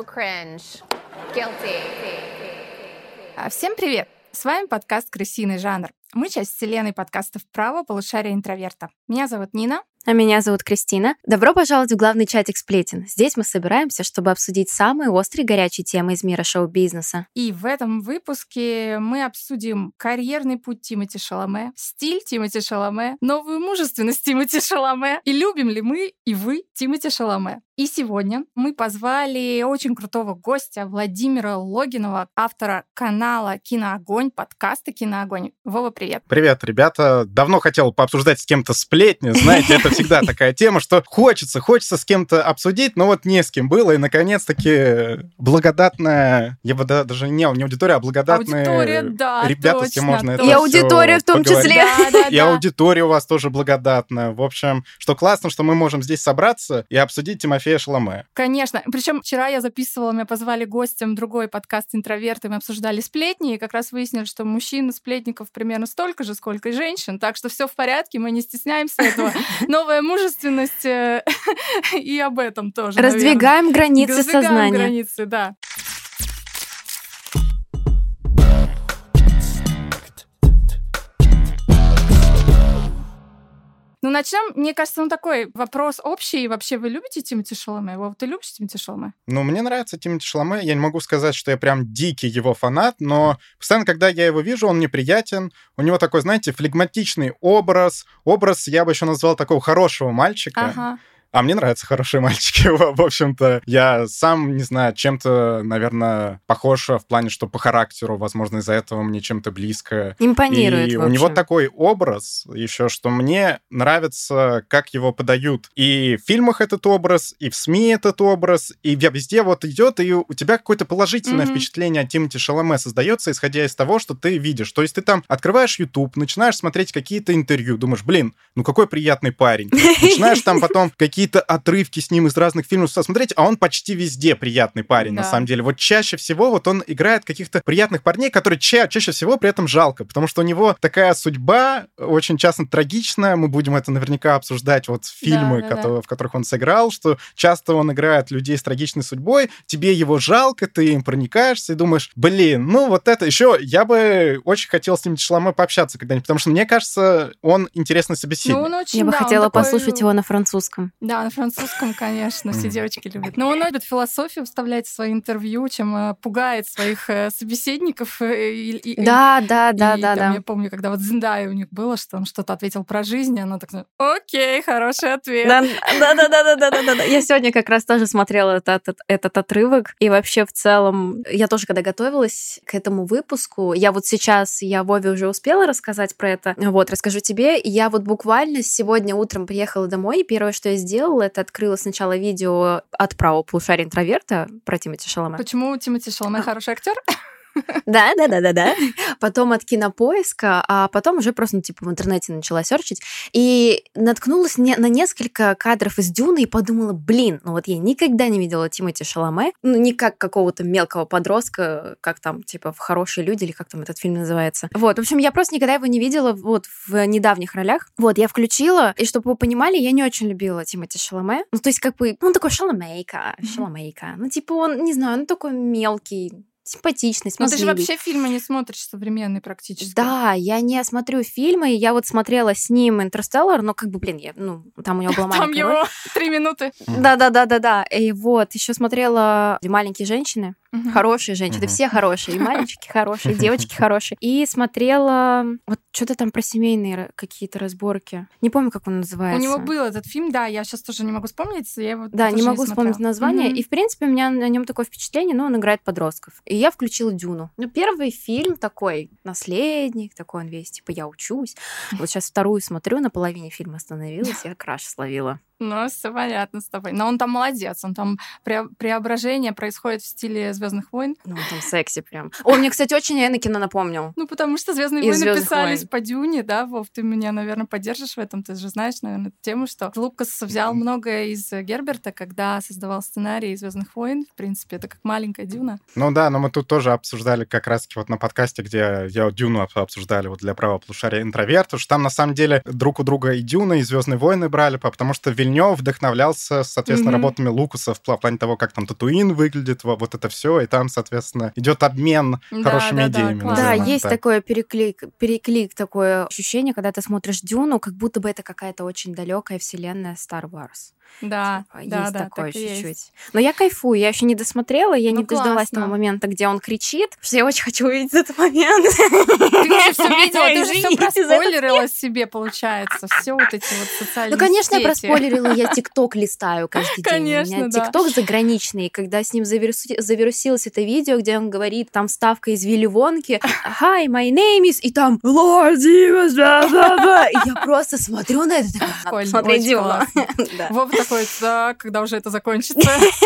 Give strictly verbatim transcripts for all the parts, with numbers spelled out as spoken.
So cringe. Guilty. Всем привет! С вами подкаст «Крысиный жанр». Мы часть вселенной подкастов «Право. Полушария интроверта». Меня зовут Нина. А меня зовут Кристина. Добро пожаловать в главный чатик сплетен. Здесь мы собираемся, чтобы обсудить самые острые горячие темы из мира шоу-бизнеса. И в этом выпуске мы обсудим карьерный путь Тимоти Шаломе, стиль Тимоти Шаломе, новую мужественность Тимоти Шаломе и любим ли мы и вы Тимоти Шаломе. И сегодня мы позвали очень крутого гостя Владимира Логинова, автора канала «Киноогонь», подкаста «Киноогонь». Вова, привет. Привет, ребята. Давно хотел пообсуждать с кем-то сплетни. Знаете, это всегда такая тема, что хочется, хочется с кем-то обсудить, но вот не с кем было. И, наконец-таки, благодатная, я бы даже не, не аудитория, а благодатные аудитория, да, ребята, точно, с кем можно точно. это И аудитория в том поговорить. числе. Да, да, И да. аудитория у вас тоже благодатная. В общем, что классно, что мы можем здесь собраться и обсудить Тимофея Шаломе. Конечно. Причем вчера я записывала, меня позвали гостем другой подкаст «Интроверты», мы обсуждали сплетни, и как раз выяснили, что мужчин-сплетников примерно столько же, сколько и женщин, так что все в порядке, мы не стесняемся этого. Новая мужественность э, и об этом тоже, Раздвигаем наверное. границы Раздвигаем сознания. границы, да. Ну, начнем, мне кажется, ну такой вопрос общий. Вообще, вы любите Тимоти Шаломе? Вов, ты любишь Тимоти Шаломе? Ну, мне нравится Тимоти Шаломе. Я не могу сказать, что я прям дикий его фанат, но постоянно, когда я его вижу, он мне приятен. У него такой, знаете, флегматичный образ. Образ я бы еще назвал такого хорошего мальчика. Ага. А мне нравятся хорошие мальчики. В общем-то, я сам, не знаю, чем-то, наверное, похож в плане, что по характеру, возможно, из-за этого мне чем-то близко. Импонирует, И в у него общем. такой образ еще, что мне нравится, как его подают. И в фильмах этот образ, и в СМИ этот образ, и везде вот идет, и у тебя какое-то положительное Мгм. впечатление о Тимоти Шаломе создается, исходя из того, что ты видишь. То есть ты там открываешь YouTube, начинаешь смотреть какие-то интервью, думаешь, блин, ну какой приятный парень. Начинаешь там потом какие-то отрывки с ним из разных фильмов смотреть, а он почти везде приятный парень, Да. на самом деле. Вот чаще всего вот он играет каких-то приятных парней, которые ча- чаще всего при этом жалко, потому что у него такая судьба очень часто трагичная, мы будем это наверняка обсуждать, вот фильмы, Да, да, да. кото- в которых он сыграл, что часто он играет людей с трагичной судьбой, тебе его жалко, ты им проникаешься и думаешь, блин, ну вот это еще, я бы очень хотел с Тимоти Шаломе пообщаться когда-нибудь, потому что мне кажется, он интересный собеседник. Ну, он очень, Я бы да, он хотела такой- послушать его на французском. Да, на французском, конечно, все Мгм. девочки любят. Но он любит философию вставлять в свои интервью, чем э, пугает своих э, собеседников. э, и- и- Да, да, и да, да, там, да. Я помню, когда вот Зендая у них было, что он что-то ответил про жизнь, и она так, окей, хороший ответ. Да, да, да, да, да, да, да, да. Я сегодня как раз тоже смотрела этот, этот, этот отрывок. И вообще в целом, я тоже, когда готовилась к этому выпуску, я вот сейчас, я Вове уже успела рассказать про это. Вот, расскажу тебе. Я вот буквально сегодня утром приехала домой, и первое, что я сделала, это открыла сначала видео от «Право. Полушария интроверта» про Тимоти Шаломе. Почему Тимоти Шаломе хороший актер? Да, да, да, да, да. Потом от Кинопоиска, а потом уже просто, ну, типа, в интернете начала серчить. И наткнулась не- на несколько кадров из «Дюны» и подумала, блин, ну вот я никогда не видела Тимоти Шаломе, ну, не как какого-то мелкого подростка, как там, типа, в «Хорошие люди» или как там этот фильм называется. Вот, в общем, я просто никогда его не видела вот в недавних ролях. Вот, я включила, и чтобы вы понимали, я не очень любила Тимоти Шаломе. Ну, то есть, как бы, он такой шаломейка, шаломейка. Ну, типа, он, не знаю, он такой мелкий, симпатичный, Ну, ты же смазливый. вообще фильмы не смотришь современные практически. Да, я не смотрю фильмы, я вот смотрела с ним «Интерстеллар», но как бы, блин, я, ну, там у него была Там маленькая роль. его три минуты. Да-да-да-да-да. И вот, еще смотрела «Маленькие женщины», Мгм. хорошие женщины, Мгм. все хорошие, и мальчики хорошие, и девочки хорошие. И смотрела вот что-то там про семейные ра- какие-то разборки. Не помню, как он У называется. него был этот фильм, да, я сейчас тоже не могу вспомнить. Я его Да, тоже не могу смотрела. вспомнить название. Мгм. И, в принципе, у меня на нем такое впечатление, но он играет подростков. И я включила «Дюну». Ну, первый фильм такой, наследник, такой он весь, типа, я учусь. Вот сейчас вторую смотрю, на половине фильма остановилась, я краш словила. Ну, все понятно с тобой. Но он там молодец. Он там пре- преображение происходит в стиле Звездных войн. Ну, он там секси прям. О, мне, кстати, очень Энакина напомнил. Ну, потому что Звездные Из войны «Звездных писались войн». по Дюне, да, Вов, ты меня, наверное, поддержишь в этом. Ты же знаешь, наверное, эту тему, что Лукас взял многое из Герберта, когда создавал сценарий Звездных войн. В принципе, это как маленькая Дюна. Ну да, но мы тут тоже обсуждали как раз-таки вот на подкасте, где я Дюну об- обсуждали вот для «Права полушария интроверта», что там на самом деле друг у друга и Дюна, и «Звездные войны» брали, потому что Вильнёв Вильнёв вдохновлялся, соответственно, Мгм. работами Лукаса в пла- в плане того, как там Татуин выглядит, во- вот это все, и там, соответственно, идет обмен Да, хорошими да, да, идеями. классно. Да, назовем это есть так. такое переклик, переклик, такое ощущение, когда ты смотришь Дюну, как будто бы это какая-то очень далекая вселенная Star Wars. Да, Типа, да, есть да, такое так и есть. чуть-чуть. Но я кайфую, я еще не досмотрела, я Ну, не дождалась классно. того момента, где он кричит, потому что я очень хочу увидеть этот момент. Ты уже все видела, ты уже все Извините за этот проспойлерила себе, получается. Все вот эти вот социальные Ну, конечно, я сети. проспойлерила, я ТикТок листаю каждый день. У Конечно, меня да. ТикТок заграничный, когда с ним завируси- завирусилось это видео, где он говорит, там вставка из Вилли Вонки, «Hi, my name is...» и там «Lord Dimas, бла-бла-бла». И я просто смотрю на это, такая, «Надо Прикольно, посмотреть очень Дюну». классно. Да. Вова такой, так, когда уже это закончится?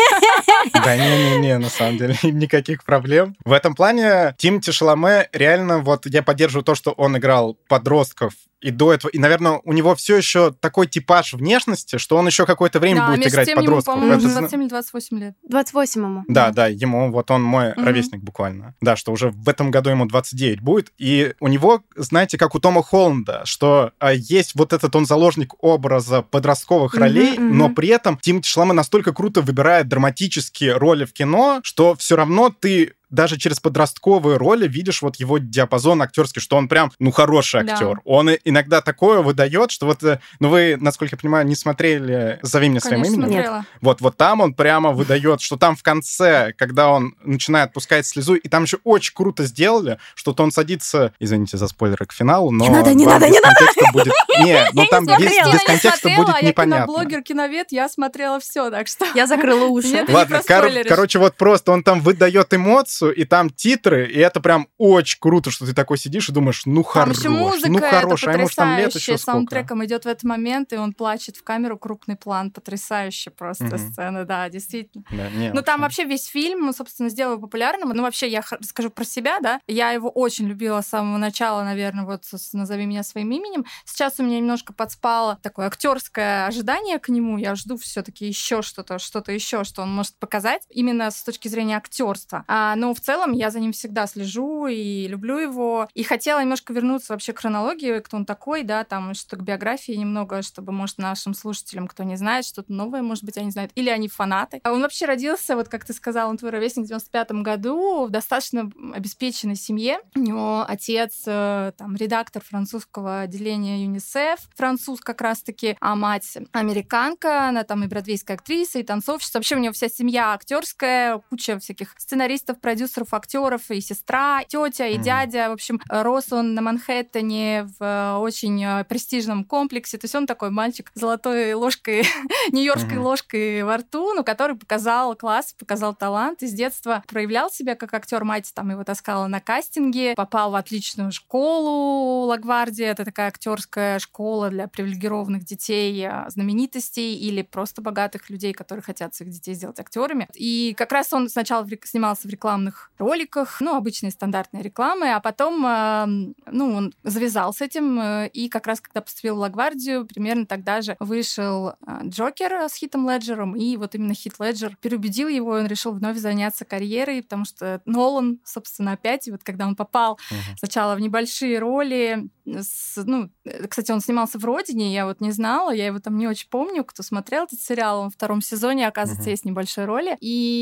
Да не-не-не, на самом деле, никаких проблем. В этом плане Тимоти Шаломе реально, вот я поддерживаю то, что он играл подростков и до этого, и, наверное, у него все еще такой типаж внешности, что он еще какое-то время Да, будет между играть тем ему, подростков. по-моему, Это уже зна- двадцать семь или двадцать восемь лет. двадцать восемь ему. Да, да, ему, вот он мой Мгм. ровесник буквально. Да, что уже в этом году ему двадцать девять будет. И у него, знаете, как у Тома Холланда, что а, есть вот этот он заложник образа подростковых Мгм, ролей, мгм. но при этом Тимоти Шаломе настолько круто выбирает драматические роли в кино, что все равно ты даже через подростковые роли видишь вот его диапазон актерский, что он прям, ну, хороший Да. актер. Он и- иногда такое выдает, что вот, э, ну, вы, насколько я понимаю, не смотрели «Зови меня своим Конечно, именем». Нет. смотрела. Вот, вот там он прямо выдает, что там в конце, когда он начинает пускать слезу, и там еще очень круто сделали, что то он садится, извините за спойлеры к финалу, но Не надо, не вам надо, без не контекста будет... Не, ну там Я без, Кристина без не контекста смотрела, будет а я непонятно. киноблогер, киновед, я смотрела все, так что... Я закрыла уши. Нет, ты Ладно, не кор- проспойлеришь. короче, вот просто он там выдает эмоцию, и там титры, и это прям очень круто, что ты такой сидишь и думаешь, ну Там хорош, еще музыка, ну это хорош, а ему ж там лет потрясающая, еще сколько. саундтреком идет в этот момент, и он плачет в камеру, крупный план, потрясающая просто Мгм. сцена, да, действительно. Да, не, Ну, там вообще. вообще весь фильм, собственно, сделал его популярным. Ну, вообще, я х- расскажу про себя, да. Я его очень любила с самого начала, наверное, вот с «Назови меня своим именем». Сейчас у меня немножко подспало такое актерское ожидание к нему. Я жду все-таки еще что-то, что-то еще, что он может показать, именно с точки зрения актерства. А, но в целом я за ним всегда слежу и люблю его. И хотела немножко вернуться вообще к хронологии, кто он такой, да, там что к биографии немного, чтобы, может, нашим слушателям, кто не знает, что-то новое, может быть, они знают, или они фанаты. А он вообще родился, вот как ты сказал, он твой ровесник в девяносто пятом году в достаточно обеспеченной семье. У него отец, э, там, редактор французского отделения ЮНИСЕФ, француз как раз-таки, а мать американка, она там и бродвейская актриса, и танцовщица. Вообще у него вся семья актерская, куча всяких сценаристов, продюсеров, актеров, и сестра, тетя, и Мгм. дядя. В общем, рос он на Манхэттене в э, очень э, престижном комплексе. То есть он такой мальчик с золотой ложкой, нью-йоркской Мгм. ложкой во рту, но который показал класс, показал талант. И с детства проявлял себя как актер. Мать там его таскала на кастинге, попал в отличную школу Лагвардия. Это такая актерская школа для привилегированных детей, э, знаменитостей или просто богатых людей, которые хотят своих детей сделать актерами. И как раз он сначала в рек- снимался в рекламных роликах, ну, обычные стандартные рекламы, а потом, э, ну, он завязал с этим, э, и как раз когда поступил в Лагвардию, примерно тогда же вышел э, Джокер с Хитом Леджером, и вот именно Хит Леджер переубедил его, и он решил вновь заняться карьерой, потому что Нолан, собственно, опять, и вот когда он попал Мгм. сначала в небольшие роли, с, ну, э, кстати, он снимался в «Родине», я вот не знала, я его там не очень помню, кто смотрел этот сериал, он в втором сезоне, оказывается, Мгм. есть небольшой роли,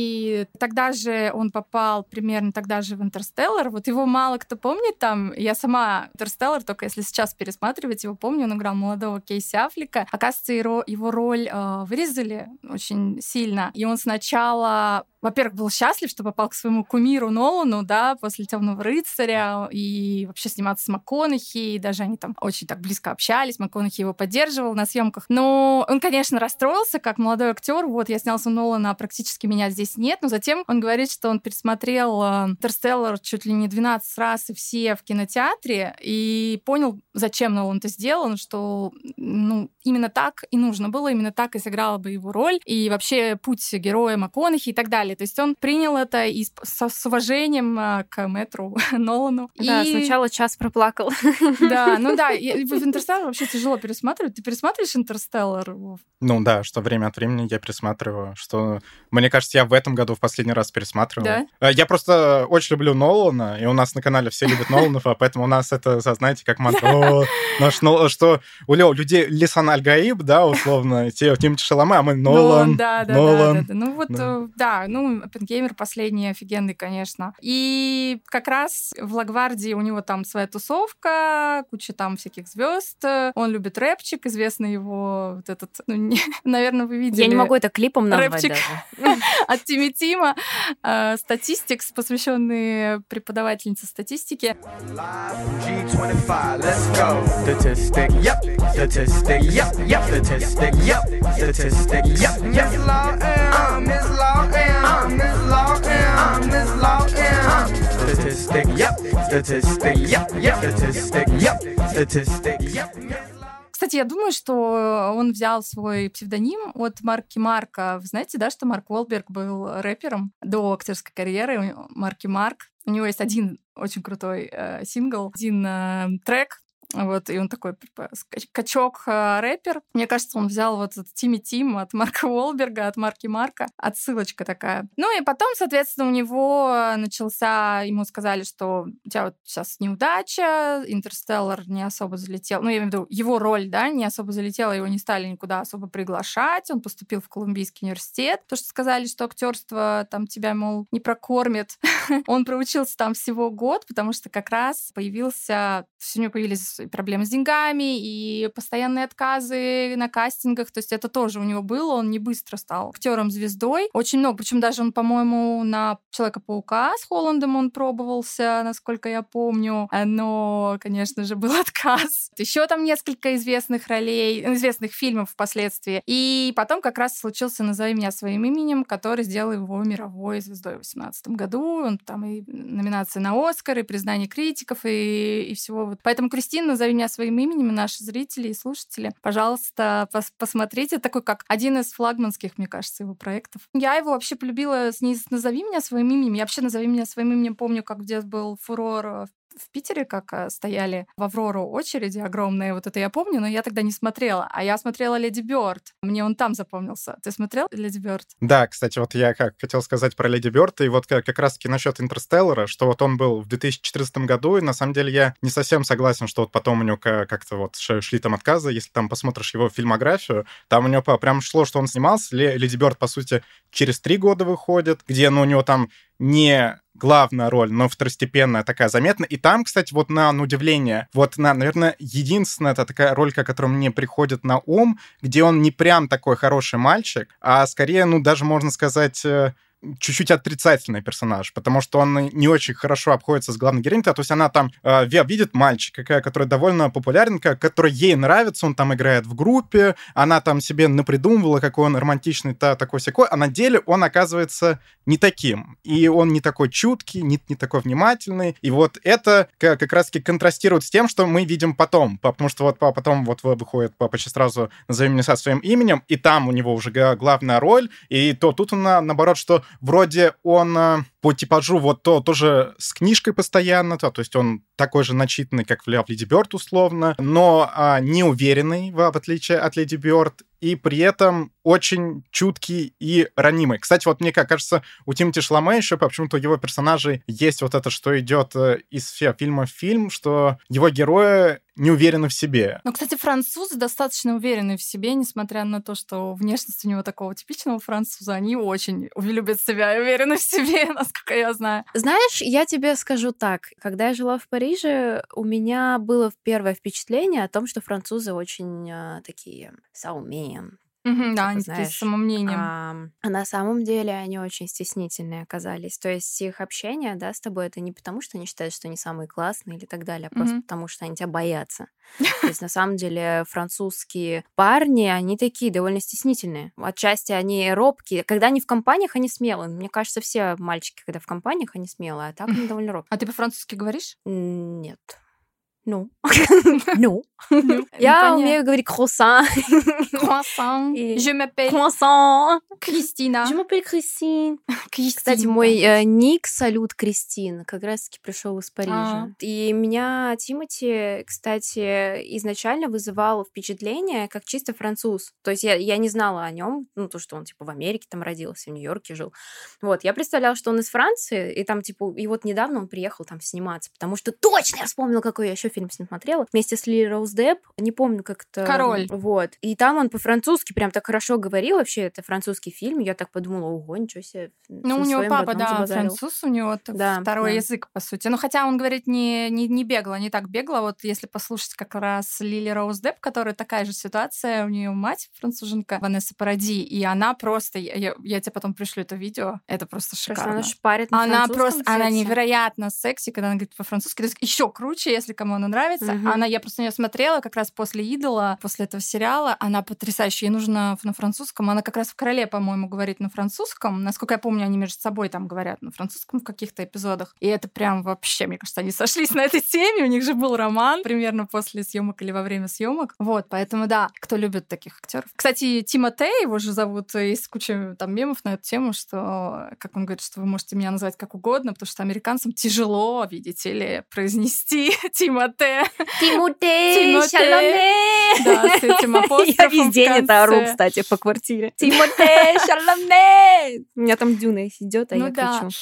и тогда же он попал примерно тогда же в «Интерстеллар», вот его мало кто помнит там, я сама «Интерстеллар», только если сейчас пересматривать его, помню, он играл молодого Кейси Аффлека, оказывается, его, его роль э, вырезали очень сильно, и он сначала, во-первых, был счастлив, что попал к своему кумиру Нолану, да, после «Темного рыцаря», и вообще сниматься с МакКонахи, и даже они там очень так близко общались, МакКонахи его поддерживал на съемках. Но он, конечно, расстроился, как молодой актер. Вот, я снялся у Нолана, а практически меня здесь нет. Но затем он говорит, что он пересмотрел э, «Интерстеллар» чуть ли не двенадцать раз, и все в кинотеатре, и понял, зачем Нолан это сделал, что, ну, именно так и нужно было, именно так и сыграла бы его роль, и вообще путь героя МакКонахи и так далее. далее. То есть он принял это и с, с уважением к мэтру Нолану. Да, и... сначала час проплакал. Да, ну да, и в «Интерстеллар» вообще тяжело пересматривать. Ты пересматриваешь «Интерстеллар»? Ну да, что время от времени я пересматриваю, что, мне кажется, я в этом году в последний раз пересматривал. Да? Я просто очень люблю Нолана, и у нас на канале все любят Ноланов, а поэтому у нас это, знаете, как мантра, что у людей Лисан Аль-Гаиб, да, условно, те Тимати Шаломе, а мы Нолан, да, да, Нолан. Да, да, да. Ну вот, да, да ну, «Оппенгеймер» последний офигенный, конечно. И как раз в «Лагвардии» у него там своя тусовка, куча там всяких звезд. Он любит рэпчик, известный его вот этот, ну, не, наверное, вы видели. Я не могу это клипом назвать рэпчик даже. От Тимми Тима. Статистикс, посвященный преподавательнице статистики. Кстати, я думаю, что он взял свой псевдоним от Марки Марка. Вы знаете, да, что Марк Уолберг был рэпером до актерской карьеры. Марки Марк. У него есть один очень крутой э, сингл, один э, трек. Вот, и он такой качок-рэпер. Мне кажется, он взял вот этот Тимми Тим от Марка Уолберга, от Марки Марка. Отсылочка такая. Ну и потом, соответственно, у него начался... Ему сказали, что у тебя вот сейчас неудача, «Интерстеллар» не особо залетел. Ну, я имею в виду, его роль, да, не особо залетела, его не стали никуда особо приглашать. Он поступил в Колумбийский университет, потому что сказали, что актерство там тебя, мол, не прокормит. Он проучился там всего год, потому что как раз появился... У него появились проблемы с деньгами и постоянные отказы на кастингах. То есть это тоже у него было. Он не быстро стал актером-звездой. Очень много. Причем даже он, по-моему, на Человека-паука с Холландом он пробовался, насколько я помню. Но, конечно же, был отказ. Еще там несколько известных ролей, известных фильмов впоследствии. И потом как раз случился «Назови меня своим именем», который сделал его мировой звездой в две тысячи восемнадцатом году. Он там и номинации на «Оскар», и признание критиков, и, и всего. Поэтому, Кристина, «Назови меня своим именем», наши зрители и слушатели, пожалуйста, пос посмотрите. Такой, как один из флагманских, мне кажется, его проектов. Я его вообще полюбила с не с «Назови меня своим именем». Я вообще «Назови меня своим именем» помню, как где был фурор в Питере, как стояли в «Аврору» очереди огромные. Вот это я помню, но я тогда не смотрела. А я смотрела «Леди Бёрд». Мне он там запомнился. Ты смотрел «Леди Бёрд»? Да, кстати, вот я как хотел сказать про «Леди Бёрд», и вот как, как раз-таки насчет «Интерстеллара», что вот он был в две тысячи четырнадцатом году, и на самом деле я не совсем согласен, что вот потом у него как-то вот шли там отказы. Если там посмотришь его фильмографию, там у него прям шло, что он снимался. «Леди Бёрд», по сути, через три года выходит, где ну, у него там не главная роль, но второстепенная такая заметная. И там, кстати, вот на, на удивление, вот, на, наверное, единственная это такая роль, которая мне приходит на ум, где он не прям такой хороший мальчик, а скорее, ну, даже можно сказать... чуть-чуть отрицательный персонаж, потому что он не очень хорошо обходится с главной героиней. То есть она там э, видит мальчика, который довольно популярен, который ей нравится, он там играет в группе, она там себе напридумывала, какой он романтичный-то, такой-сякой, а на деле он оказывается не таким. И он не такой чуткий, не, не такой внимательный. И вот это как, как раз-таки контрастирует с тем, что мы видим потом. Потому что вот потом вот выходит почти сразу «Назови меня своим именем», и там у него уже главная роль, и то тут он, наоборот, что вроде он по типажу вот то тоже с книжкой постоянно, то, то есть он такой же начитанный, как в «Леди Бёрд» условно, но а, неуверенный, в, в отличие от «Леди Бёрд», и при этом очень чуткий и ранимый. Кстати, вот мне кажется, у Тимоти Шаломе еще почему-то его персонажей есть вот это, что идет из фильма в фильм, что его герои не уверены в себе. Ну, кстати, французы достаточно уверены в себе, несмотря на то, что внешность у него такого типичного француза, они очень любят себя и уверены в себе, насколько я знаю. Знаешь, я тебе скажу так. Когда я жила в Париже, у меня было первое впечатление о том, что французы очень а, такие саумеем. Mm-hmm, да, они такие с самомнением. А, а на самом деле они очень стеснительные оказались. То есть их общение, да, с тобой, это не потому, что они считают, что они самые классные или так далее, а просто mm-hmm. потому, что они тебя боятся. То есть на самом деле французские парни, они такие довольно стеснительные. Отчасти они робкие. Когда они в компаниях, они смелые. Мне кажется, все мальчики, когда в компаниях, они смелые, а так они довольно робкие. А ты по-французски говоришь? Нет. Ну. Ну. Я умею говорить croissant. Croissant. Je m'appelle Croissant. Кристина. Je m'appelle Кристин. Кристина. Кстати, мой э, ник салют Кристин как раз-таки пришел из Парижа. А. И меня Тимати, кстати, изначально вызывал впечатление как чисто француз. То есть я, я не знала о нем, ну, то, что он, типа, в Америке там родился, в Нью-Йорке жил. Вот, я представляла, что он из Франции, и там, типа, и вот недавно он приехал там сниматься, потому что точно я вспомнила, какой я еще фильм с ним смотрела, вместе с Лили Роуз Депп, не помню, как это... Король. Вот. И там он по-французски прям так хорошо говорил, вообще, это французский фильм, я так подумала, ого, ничего себе. Ну, у него папа, да, забазарил. Француз, у него да, второй да. язык, по сути. Ну, хотя он говорит не, не, не бегло, не так бегло. Вот если послушать как раз Лили Роуз Депп, которая такая же ситуация, у нее мать француженка, Ванесса Паради, и она просто... Я, я, я тебе потом пришлю это видео, это просто шикарно. Она шпарит на Она просто, сексе. она невероятно секси, когда она говорит по-французски. То есть еще круче, если кому она нравится. Мгм. Она, я просто на нее смотрела как раз после «Идола», после этого сериала. Она потрясающая. Ей нужно на французском. Она как раз в «Короле», по-моему, говорит на французском. Насколько я помню, они между собой там говорят на французском в каких-то эпизодах. И это прям вообще, мне кажется, они сошлись на этой теме. У них же был роман примерно после съемок или во время съемок. Вот, поэтому да, кто любит таких актеров. Кстати, Тимотей, его же зовут, есть куча там мемов на эту тему, что, как он говорит, что вы можете меня назвать как угодно, потому что американцам тяжело, видите ли, произнести Тимоте. Тимотей, Тимотей. Шаломе. Да, с этим апострофом Я весь день в конце. это ору, кстати, по квартире. Тимотей, Шаломе. У меня там Дюна идет, а Ну я да. кричу.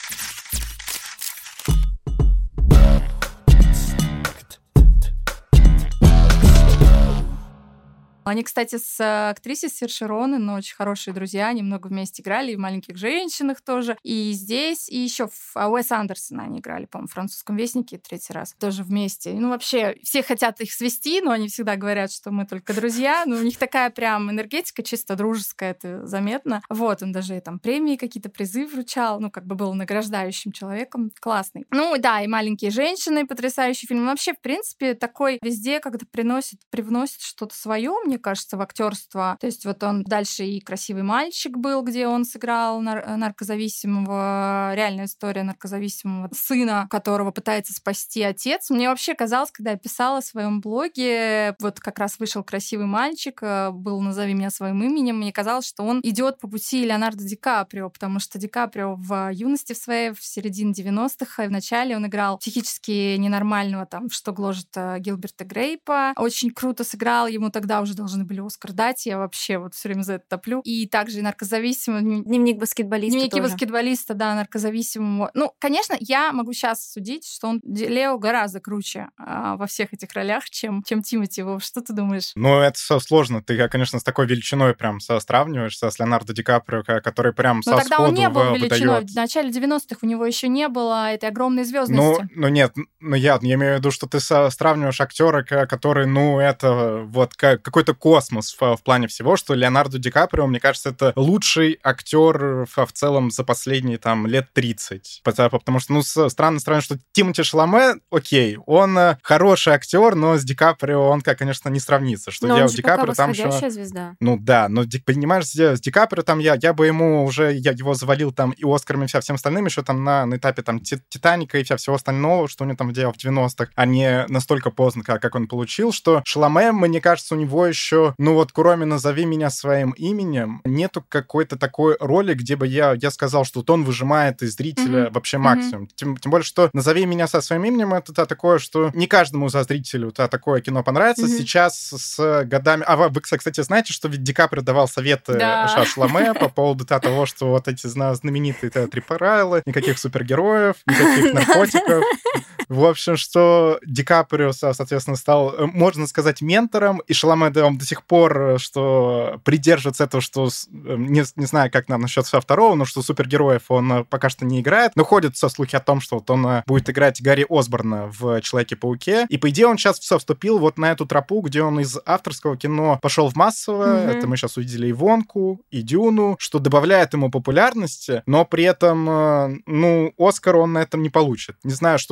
Они, кстати, с э, актрисой Сирши Ронан, очень хорошие друзья, они много вместе играли, и в «Маленьких женщинах» тоже, и здесь, и еще в а, Уэс Андерсона они играли, по-моему, в «Французском вестнике» третий раз, тоже вместе. Ну, вообще, все хотят их свести, но они всегда говорят, что мы только друзья, но у них такая прям энергетика чисто дружеская, это заметно. Вот, он даже там премии какие-то, призы вручал, ну, как бы был награждающим человеком, классный. Ну, да, и «Маленькие женщины», потрясающий фильм. Вообще, в принципе, такой везде как-то приносит, привносит что-то свое, мне кажется, в актерство. То есть вот он дальше и «Красивый мальчик» был, где он сыграл нар- наркозависимого, реальная история наркозависимого сына, которого пытается спасти отец. Мне вообще казалось, когда я писала в своем блоге, вот как раз вышел «Красивый мальчик», был «Назови меня своим именем», мне казалось, что он идет по пути Леонардо Ди Каприо, потому что Ди Каприо в юности в своей, в середине девяностых, и в начале он играл психически ненормального, там, «Что гложет Гилберта Грейпа». Очень круто сыграл, ему тогда уже должны были Оскар дать, я вообще вот все время за это топлю. И также и наркозависимый. Дневник баскетболиста Дневники тоже. баскетболиста, да, наркозависимого. Ну, конечно, я могу сейчас судить, что он Лео гораздо круче а, во всех этих ролях, чем, чем Тимоти. Вов, что ты думаешь? Ну, это все сложно. Ты, конечно, с такой величиной прям сравниваешься с Леонардо Ди Каприо, который прям со Но тогда он не был выдает. величиной. В начале девяностых у него еще не было этой огромной Ну, звездности. ну нет, ну я, я имею в виду, что ты со- сравниваешь актера, который, ну, это вот как, какой-то космос в, в плане всего, что Леонардо Ди Каприо, мне кажется, это лучший актер в, в целом за последние там лет тридцать. Потому, потому что, ну, с- странно, странно, что Тимоти Шаломе, окей, он э, хороший актер, но с Ди Каприо он, как, конечно, не сравнится. Что Но делал он же Ди пока Каприо там восходящая еще... звезда. Ну да, но Ди- понимаешь, с с Ди Каприо там я, я бы ему уже, я его завалил там и Оскарами, и вся, всем остальным еще там на, на этапе там Ти- Титаника и вся всего остального, что он там делал в девяностых, а не настолько поздно, как, как он получил, что Шаломе, мне кажется, у него еще, ну вот кроме «Назови меня своим именем», нету какой-то такой роли, где бы я, я сказал, что вот он выжимает из зрителя Мгм. вообще Мгм. максимум. Тем, тем более, что «Назови меня со своим именем» — это та- такое, что не каждому за зрителю та- такое кино понравится. Мгм. Сейчас с годами... А вы, вы, кстати, знаете, что ведь Ди Каприо давал советы Да. Ша Шаломе по поводу того, что вот эти зна- знаменитые трипарайлы, никаких супергероев, никаких наркотиков. В общем, что Ди Каприо, со- соответственно, стал, э, можно сказать, ментором, и Шаломе, да, он до сих пор, э, что придерживается этого, что, с- э, не, не знаю, как нам насчет второго, но что супергероев он э, пока что не играет, но ходят со слухи о том, что вот он э, будет играть Гарри Осборна в «Человеке-пауке», и, по идее, он сейчас все вступил вот на эту тропу, где он из авторского кино пошел в массовое, Мгм. это мы сейчас увидели и «Вонку», и «Дюну», что добавляет ему популярности, но при этом, э, ну, Оскар он на этом не получит. Не знаю, что хо- хочется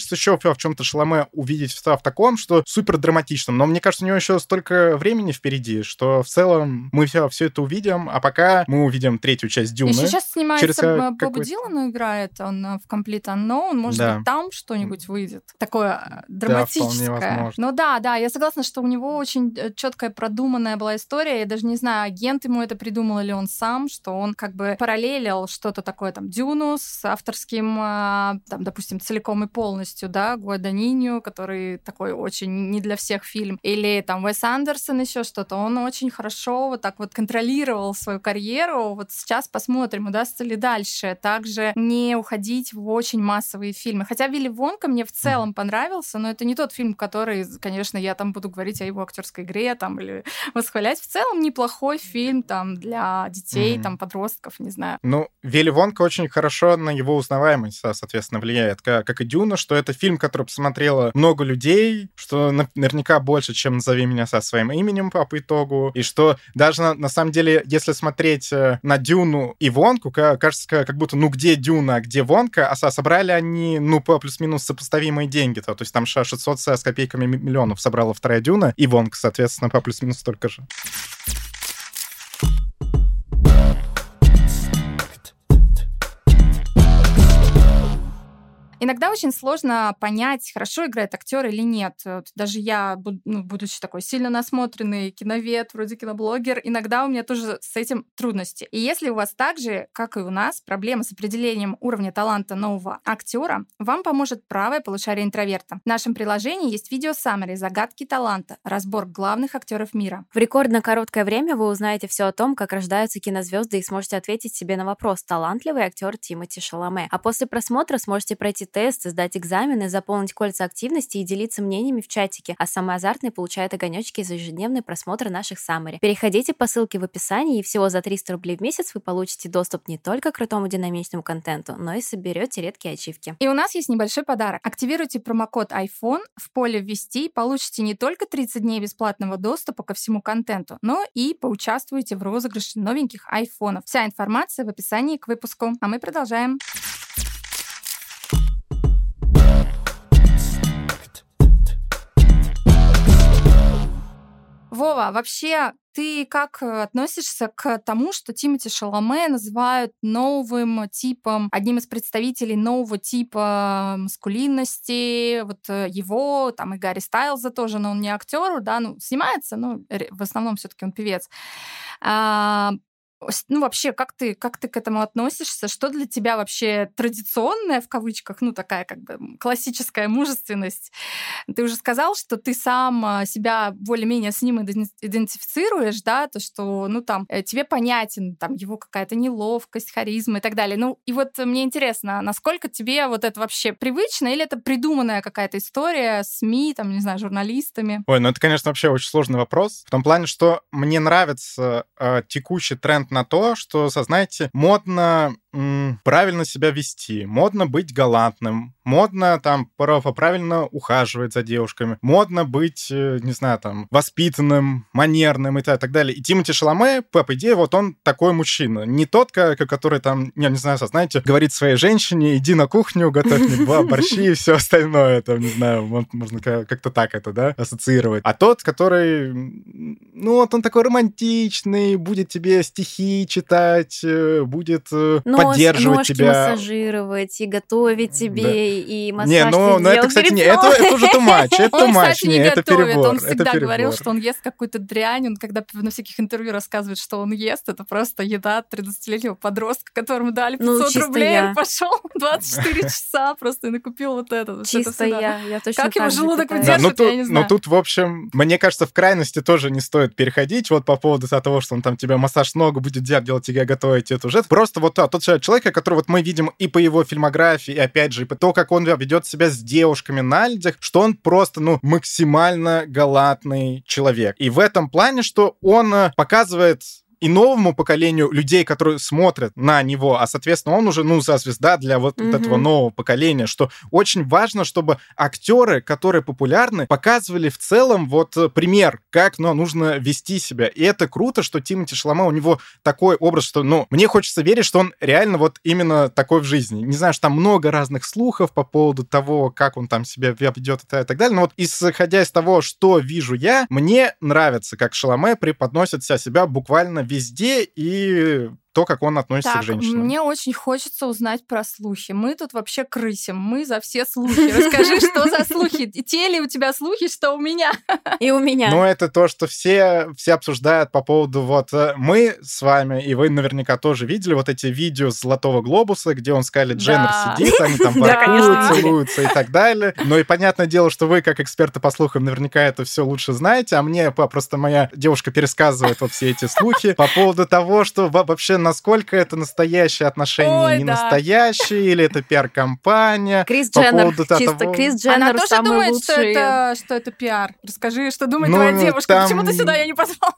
хочется еще в чем-то Шаломе увидеть в, в таком, что супер драматичном. Но мне кажется, у него еще столько времени впереди, что в целом мы все, все это увидим, а пока мы увидим третью часть Дюны. Еще сейчас снимается через Бобу какой-то... Дилану играет, он в Complete Unknown, может Да. быть, там что-нибудь выйдет. Такое драматическое. Да, вполне возможно. Ну да, да, я согласна, что у него очень четкая, продуманная была история. Я даже не знаю, агент ему это придумал или он сам, что он как бы параллелил что-то такое, там, Дюну с авторским, там, допустим, целиком и полностью, да, Гуаданиньо, который такой очень не для всех фильм, или там Уэс Андерсон, еще что-то. Он очень хорошо вот так вот контролировал свою карьеру. Вот сейчас посмотрим, удастся ли дальше также не уходить в очень массовые фильмы. Хотя Вилли Вонка мне в целом mm-hmm. понравился, но это не тот фильм, который, конечно, я там буду говорить о его актерской игре там, или восхвалять. В целом неплохой фильм там, для детей, mm-hmm. там, подростков, не знаю. Ну, Вилли Вонка очень хорошо на его узнаваемость, соответственно, влияет, как, как и Дюна, что это фильм, который посмотрело много людей, что наверняка больше, чем «Назови меня со своим именем» по, по итогу, и что даже на, на самом деле, если смотреть на Дюну и Вонку, кажется, как будто, ну, где Дюна, где Вонка, а собрали они, ну, по плюс-минус сопоставимые деньги-то, то есть там шестьсот с копейками миллионов собрала вторая Дюна, и Вонка, соответственно, по плюс-минус столько же. Иногда очень сложно понять, хорошо играет актер или нет. Вот даже я, ну, будучи такой сильно насмотренный киновед, вроде киноблогер, иногда у меня тоже с этим трудности. И если у вас так же, как и у нас, проблемы с определением уровня таланта нового актера, вам поможет правое полушарие интроверта. В нашем приложении есть видео-саммари «Загадки таланта», разбор главных актеров мира. В рекордно короткое время вы узнаете все о том, как рождаются кинозвезды, и сможете ответить себе на вопрос, талантливый актер Тимоти Шаломе. А после просмотра сможете пройти тесты, сдать экзамены, заполнить кольца активности и делиться мнениями в чатике, а самый азартный получает огонечки за ежедневный просмотр наших саммари. Переходите по ссылке в описании, и всего за триста рублей в месяц вы получите доступ не только к крутому динамичному контенту, но и соберете редкие ачивки. И у нас есть небольшой подарок. Активируйте промокод iPhone, в поле «Ввести», получите не только тридцать дней бесплатного доступа ко всему контенту, но и поучаствуйте в розыгрыше новеньких айфонов. Вся информация в описании к выпуску. А мы продолжаем. Вова, вообще, ты как относишься к тому, что Тимоти Шаломе называют новым типом, одним из представителей нового типа маскулинности? Вот его, там и Гарри Стайлза тоже, но он не актер, да, ну, снимается, но в основном все-таки он певец. А, ну, вообще, как ты, как ты к этому относишься? Что для тебя вообще традиционная, в кавычках, ну, такая как бы классическая мужественность? Ты уже сказал, что ты сам себя более-менее с ним идентифицируешь, да, то, что, ну, там, тебе понятен, там, его какая-то неловкость, харизма и так далее. Ну, и вот мне интересно, насколько тебе вот это вообще привычно, или это придуманная какая-то история СМИ, там, не знаю, журналистами? Ой, ну это, конечно, вообще очень сложный вопрос. В том плане, что мне нравится э, текущий тренд на то, что, знаете, модно м, правильно себя вести, модно быть галантным, модно там правильно ухаживать за девушками, модно быть, не знаю, там, воспитанным, манерным и так далее. И Тимоти Шаломе, по идее, вот он такой мужчина. Не тот, который там, я не знаю, знаете, говорит своей женщине, иди на кухню, готовь мне два борщи и все остальное. Там, не знаю, можно как-то так это, да, ассоциировать. А тот, который, ну, вот он такой романтичный, будет тебе стихи читать, будет нос, поддерживать ножки тебя. массажировать и готовить тебе, да. и массаж не, ну, ну это, кстати, не, это, это уже too much, это too much, не, это перебор. Он всегда говорил, что он ест какую-то дрянь, он когда на всяких интервью рассказывает, что он ест, это просто еда тридцатилетнего подростка, которому дали пятьсот ну, рублей, я. он пошел двадцать четыре часа просто и накупил вот это. Чисто это я, я точно как его желудок да, выдержит, ну, я тут, не знаю. Ну тут, в общем, мне кажется, в крайности тоже не стоит переходить, вот по поводу того, что он там тебе массаж ногу будет делать, делать тебе готовить, это уже просто вот а, тот человек, который вот мы видим и по его фильмографии, и опять же, и по то, как он ведет себя с девушками на людях, что он просто, ну, максимально галантный человек. И в этом плане, что он показывает и новому поколению людей, которые смотрят на него, а, соответственно, он уже, ну, за звезда для вот, mm-hmm. вот этого нового поколения, что очень важно, чтобы актеры, которые популярны, показывали в целом вот пример, как, ну, нужно вести себя. И это круто, что Тимоти Шаломе, у него такой образ, что, ну, мне хочется верить, что он реально вот именно такой в жизни. Не знаю, что там много разных слухов по поводу того, как он там себя ведет и так далее, но вот исходя из того, что вижу я, мне нравится, как Шаломе преподносит себя буквально везде и то, как он относится так, к женщинам. Мне очень хочется узнать про слухи. Мы тут вообще крысим, мы за все слухи. Расскажи, что за слухи? Те ли у тебя слухи, что у меня? И у меня. Ну, это то, что все, все обсуждают по поводу вот мы с вами, и вы наверняка тоже видели вот эти видео с Золотого глобуса, где он с Кайли Дженнер Да. сидит, они там воркуют, целуются и так далее. Ну и понятное дело, что вы, как эксперты по слухам, наверняка это все лучше знаете, а мне просто моя девушка пересказывает вот все эти слухи по поводу того, что вообще насколько это настоящие отношения, Ой, не да. настоящие, или это пиар-компания. Крис по Дженнер, поводу чисто того... Крис Дженнер Она тоже самый думает, лучший. что это, что это пиар. Расскажи, что думает Ну, твоя девушка. там- Почему ты сюда я не позвала?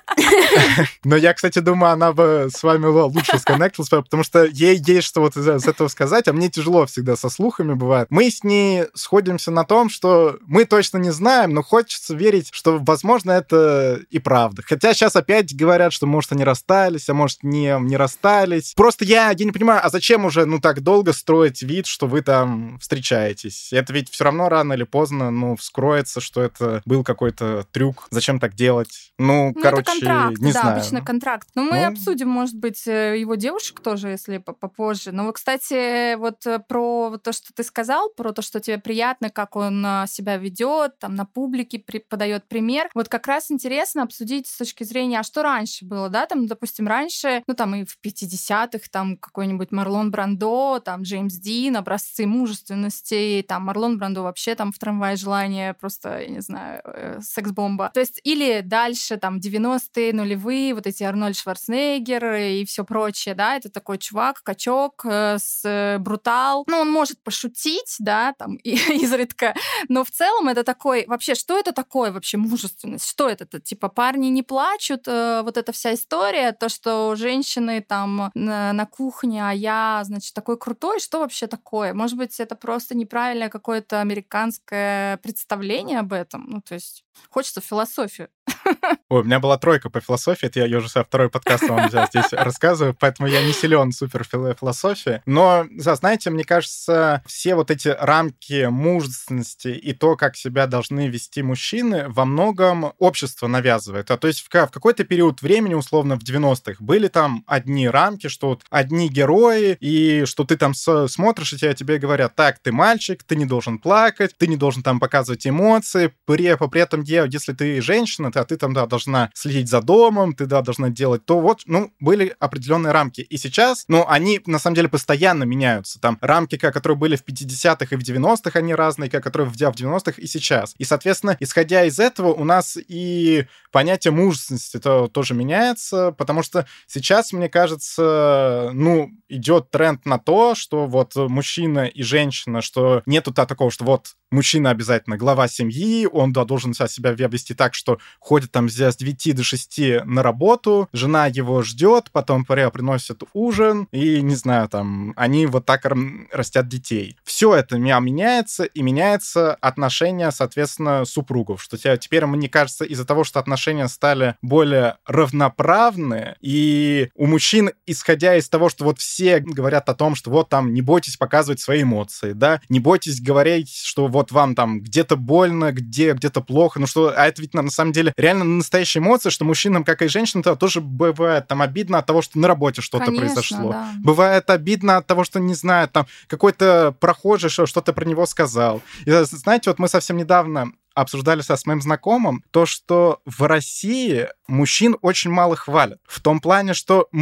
Но я, кстати, думаю, она бы с вами лучше сконнектилась, потому что ей есть что вот из из этого сказать, а мне тяжело всегда со слухами бывает. Мы с ней сходимся на том, что мы точно не знаем, но хочется верить, что, возможно, это и правда. Хотя сейчас опять говорят, что, может, они расстались, а может, не, не расстались. Просто я, я не понимаю, а зачем уже, ну, так долго строить вид, что вы там встречаетесь? Это ведь все равно рано или поздно, ну, вскроется, что это был какой-то трюк. Зачем так делать? Ну, Ну, короче, это контракт, не да, знаю. обычно контракт. Но мы Ну. обсудим, может быть, э, его девушек тоже, если по- попозже. Но, вот, кстати, вот э, про вот то, что ты сказал, про то, что тебе приятно, как он а, себя ведет, там на публике при- подает пример. Вот как раз интересно обсудить с точки зрения, а что раньше было, да, там, допустим, раньше, ну, там и в пятидесятых, там какой-нибудь Марлон Брандо, там Джеймс Дин, образцы мужественности, там Марлон Брандо вообще там в «Трамвае желания» просто, я не знаю, э, секс-бомба. То есть или дальше, там, девяностые, нулевые, вот эти Арнольд Шварценеггер и все прочее, да, это такой чувак, качок э, с э, брутал. Ну, он может пошутить, да, там, и, изредка, но в целом это такой, вообще, что это такое вообще мужественность? Что это? -то? Типа парни не плачут, э, вот эта вся история, то, что женщины там на, на кухне, а я, значит, такой крутой, что вообще такое? Может быть, это просто неправильное какое-то американское представление об этом? Ну, то есть хочется философию. Ой, у меня была тройка по философии, это я уже со второй подкаст вам здесь рассказываю, поэтому я не силен супер в философии. Но, знаете, мне кажется, все вот эти рамки мужественности и то, как себя должны вести мужчины, во многом общество навязывает. А то есть в какой-то период времени, условно, в девяностых, были там одни рамки, что вот одни герои, и что ты там смотришь, и тебе, тебе говорят, так, ты мальчик, ты не должен плакать, ты не должен там показывать эмоции, при, при этом, если ты женщина, а ты там, да, должна следить за домом, ты, да, должна делать то, вот, ну, были определенные рамки. И сейчас, ну, они, на самом деле, постоянно меняются. Там рамки, которые были в пятидесятых и в девяностых, они разные, которые в девяностых и сейчас. И, соответственно, исходя из этого, у нас и понятие мужественности то, тоже меняется, потому что сейчас, мне кажется, ну, идет тренд на то, что вот мужчина и женщина, что нету такого, что вот мужчина обязательно глава семьи, он, да, должен себя вести так, что ходит там с девяти до шести на работу, жена его ждет, потом приносит ужин, и, не знаю, там, они вот так растят детей. Все это меняется, и меняется отношение, соответственно, супругов, что теперь, мне кажется, из-за того, что отношения стали более равноправные, и у мужчин, исходя из того, что вот все говорят о том, что вот там не бойтесь показывать свои эмоции, да, не бойтесь говорить, что вот вам там где-то больно, где, где-то плохо, ну что, а это ведь на, на самом деле реально настоящие эмоции, что мужчинам, как и женщинам, тоже бывает там обидно от того, что на работе что-то Конечно, произошло. да. Бывает обидно от того, что, не знаю, там какой-то прохожий что-то про него сказал. И, знаете, вот мы совсем недавно обсуждали со с моим знакомым то, что в России мужчин очень мало хвалят. В том плане, что мы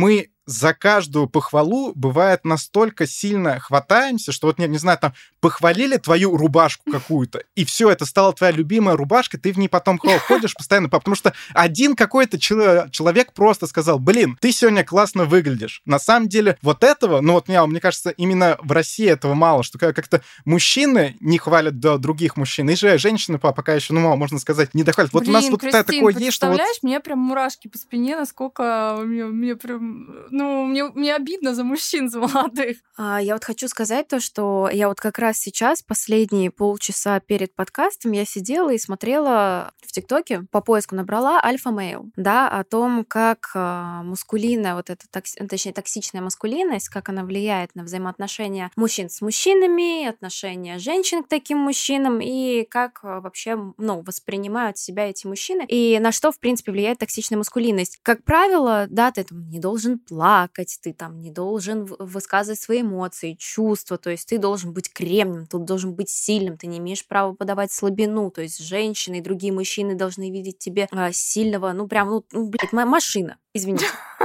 за каждую похвалу бывает настолько сильно хватаемся, что вот, не, не знаю, там, похвалили твою рубашку какую-то, и все, это стала твоя любимая рубашка, ты в ней потом ходишь постоянно, потому что один какой-то человек просто сказал, блин, ты сегодня классно выглядишь. На самом деле вот этого, ну вот мне, мне кажется, именно в России этого мало, что как-то мужчины не хвалят до других мужчин, и же женщины пока еще, ну, можно сказать, не дохвалят. Вот Блин, у нас вот Кристин, такое есть, что вот... представляешь, мне прям мурашки по спине, насколько мне, мне прям... Ну, мне, мне обидно за мужчин, за молодых. А, я вот хочу сказать то, что я вот как раз сейчас, последние полчаса перед подкастом, я сидела и смотрела в ТикТоке, по поиску набрала альфа-мейл, да, о том, как а, мускулинная, вот эта, токси... точнее, токсичная маскулинность, как она влияет на взаимоотношения мужчин с мужчинами, отношения женщин к таким мужчинам, и как а, вообще, ну, воспринимают себя эти мужчины, и на что, в принципе, влияет токсичная маскулинность. Как правило, да, ты там не должен плакать, ты там не должен высказывать свои эмоции, чувства, то есть ты должен быть кремнем, ты должен быть сильным, ты не имеешь права подавать слабину, то есть женщины и другие мужчины должны видеть тебе а, сильного, ну прям, ну, ну блядь, машина. Извините.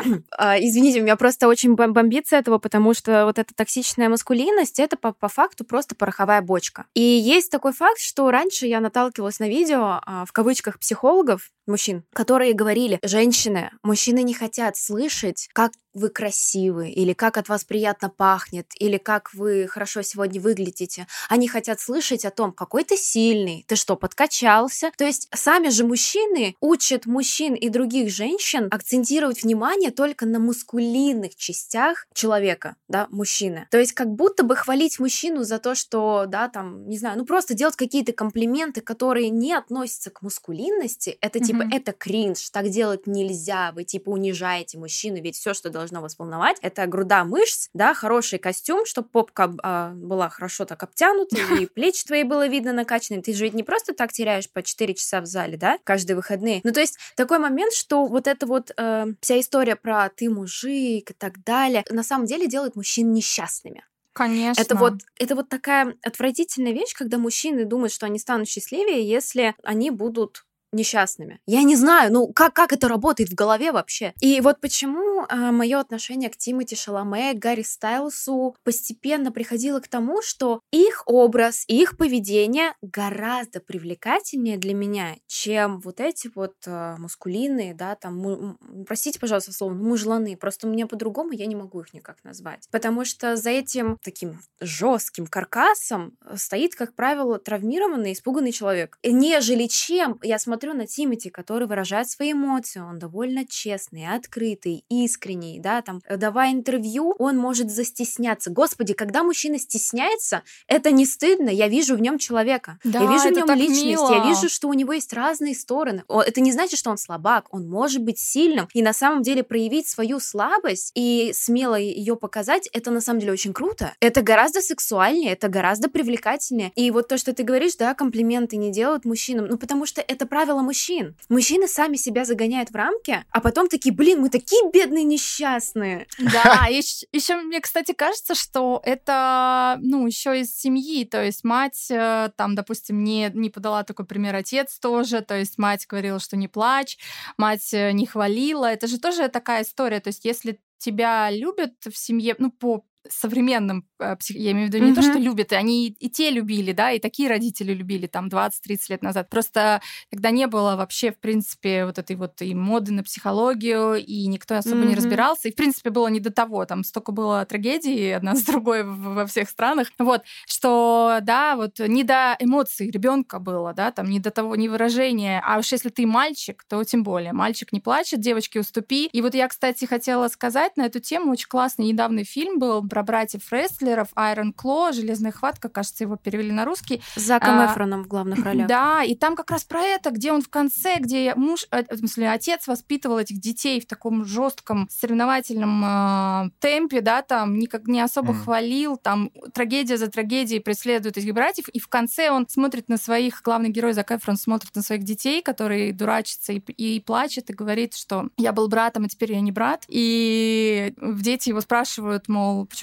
а, извините, меня просто очень бомбит с этого, потому что вот эта токсичная маскулинность, это по, по факту просто пороховая бочка. И есть такой факт, что раньше я наталкивалась на видео, а, в кавычках, психологов, мужчин, которые говорили, женщины, мужчины не хотят слышать, как вы красивы, или как от вас приятно пахнет, или как вы хорошо сегодня выглядите. Они хотят слышать о том, какой ты сильный, ты что, подкачался? То есть сами же мужчины учат мужчин и других женщин акцентировать внимание только на мускулинных частях человека, да, мужчины. То есть как будто бы хвалить мужчину за то, что, да, там, не знаю, ну просто делать какие-то комплименты, которые не относятся к мускулинности, это типа, mm-hmm. это кринж, так делать нельзя, вы типа унижаете мужчину, ведь все, что должно вас волновать, это груда мышц, да, хороший костюм, чтобы попка а, была хорошо так обтянута, и плечи твои было видно накачанные. Ты же ведь не просто так теряешь по четыре часа в зале, да, каждые выходные. Ну, то есть такой момент, что вот эта вот э, вся история про ты мужик и так далее, на самом деле делает мужчин несчастными. Конечно. Это вот, это вот такая отвратительная вещь, когда мужчины думают, что они станут счастливее, если они будут несчастными. Я не знаю, ну как, как это работает в голове вообще. И вот почему а, мое отношение к Тимоти Шаломе, к Гарри Стайлсу постепенно приходило к тому, что их образ, их поведение гораздо привлекательнее для меня, чем вот эти вот а, мускулинные, да, там, му- простите, пожалуйста, слово, мужланы. Просто у меня по-другому я не могу их никак назвать. Потому что за этим таким жестким каркасом стоит, как правило, травмированный, испуганный человек. Нежели чем я смотрю на Тимоти, который выражает свои эмоции, он довольно честный, открытый, искренний, да, там, давая интервью, он может застесняться. Господи, когда мужчина стесняется, это не стыдно, я вижу в нем человека, да, я вижу в нем личность, мило. Я вижу, что у него есть разные стороны. Это не значит, что он слабак, он может быть сильным, и на самом деле проявить свою слабость и смело ее показать, это на самом деле очень круто. Это гораздо сексуальнее, это гораздо привлекательнее. И вот то, что ты говоришь, да, комплименты не делают мужчинам, ну потому что это правило мужчин. Мужчины сами себя загоняют в рамки, а потом такие, блин, мы такие бедные, несчастные. Да, еще мне, кстати, кажется, что это, ну, еще из семьи, то есть мать, там, допустим, не, не подала такой пример, отец тоже, то есть мать говорила, что не плачь, мать не хвалила, это же тоже такая история, то есть если тебя любят в семье, ну, по современным, я имею в виду не mm-hmm. то, что любят, и они и те любили, да, и такие родители любили там двадцать-тридцать лет назад. Просто тогда не было вообще, в принципе, вот этой вот и моды на психологию, и никто особо mm-hmm. не разбирался, и, в принципе, было не до того, там столько было трагедий одна с другой во всех странах, вот, что, да, вот не до эмоций ребенка было, да, там не до того, не выражения, а уж если ты мальчик, то тем более. Мальчик не плачет, девочки, уступи. И вот я, кстати, хотела сказать на эту тему, очень классный недавний фильм был про братьев-рестлеров, Iron Claw, «Железная хватка», кажется, его перевели на русский. С Заком а, Эфроном в главных ролях. Да, и там как раз про это, где он в конце, где муж, в смысле, отец воспитывал этих детей в таком жестком соревновательном э, темпе, да, там никак не особо mm. хвалил, там трагедия за трагедией преследует этих братьев, и в конце он смотрит на своих, главный герой Зак Эфрон смотрит на своих детей, которые дурачатся и, и плачет, и говорит, что я был братом, а теперь я не брат. И дети его спрашивают, мол, почему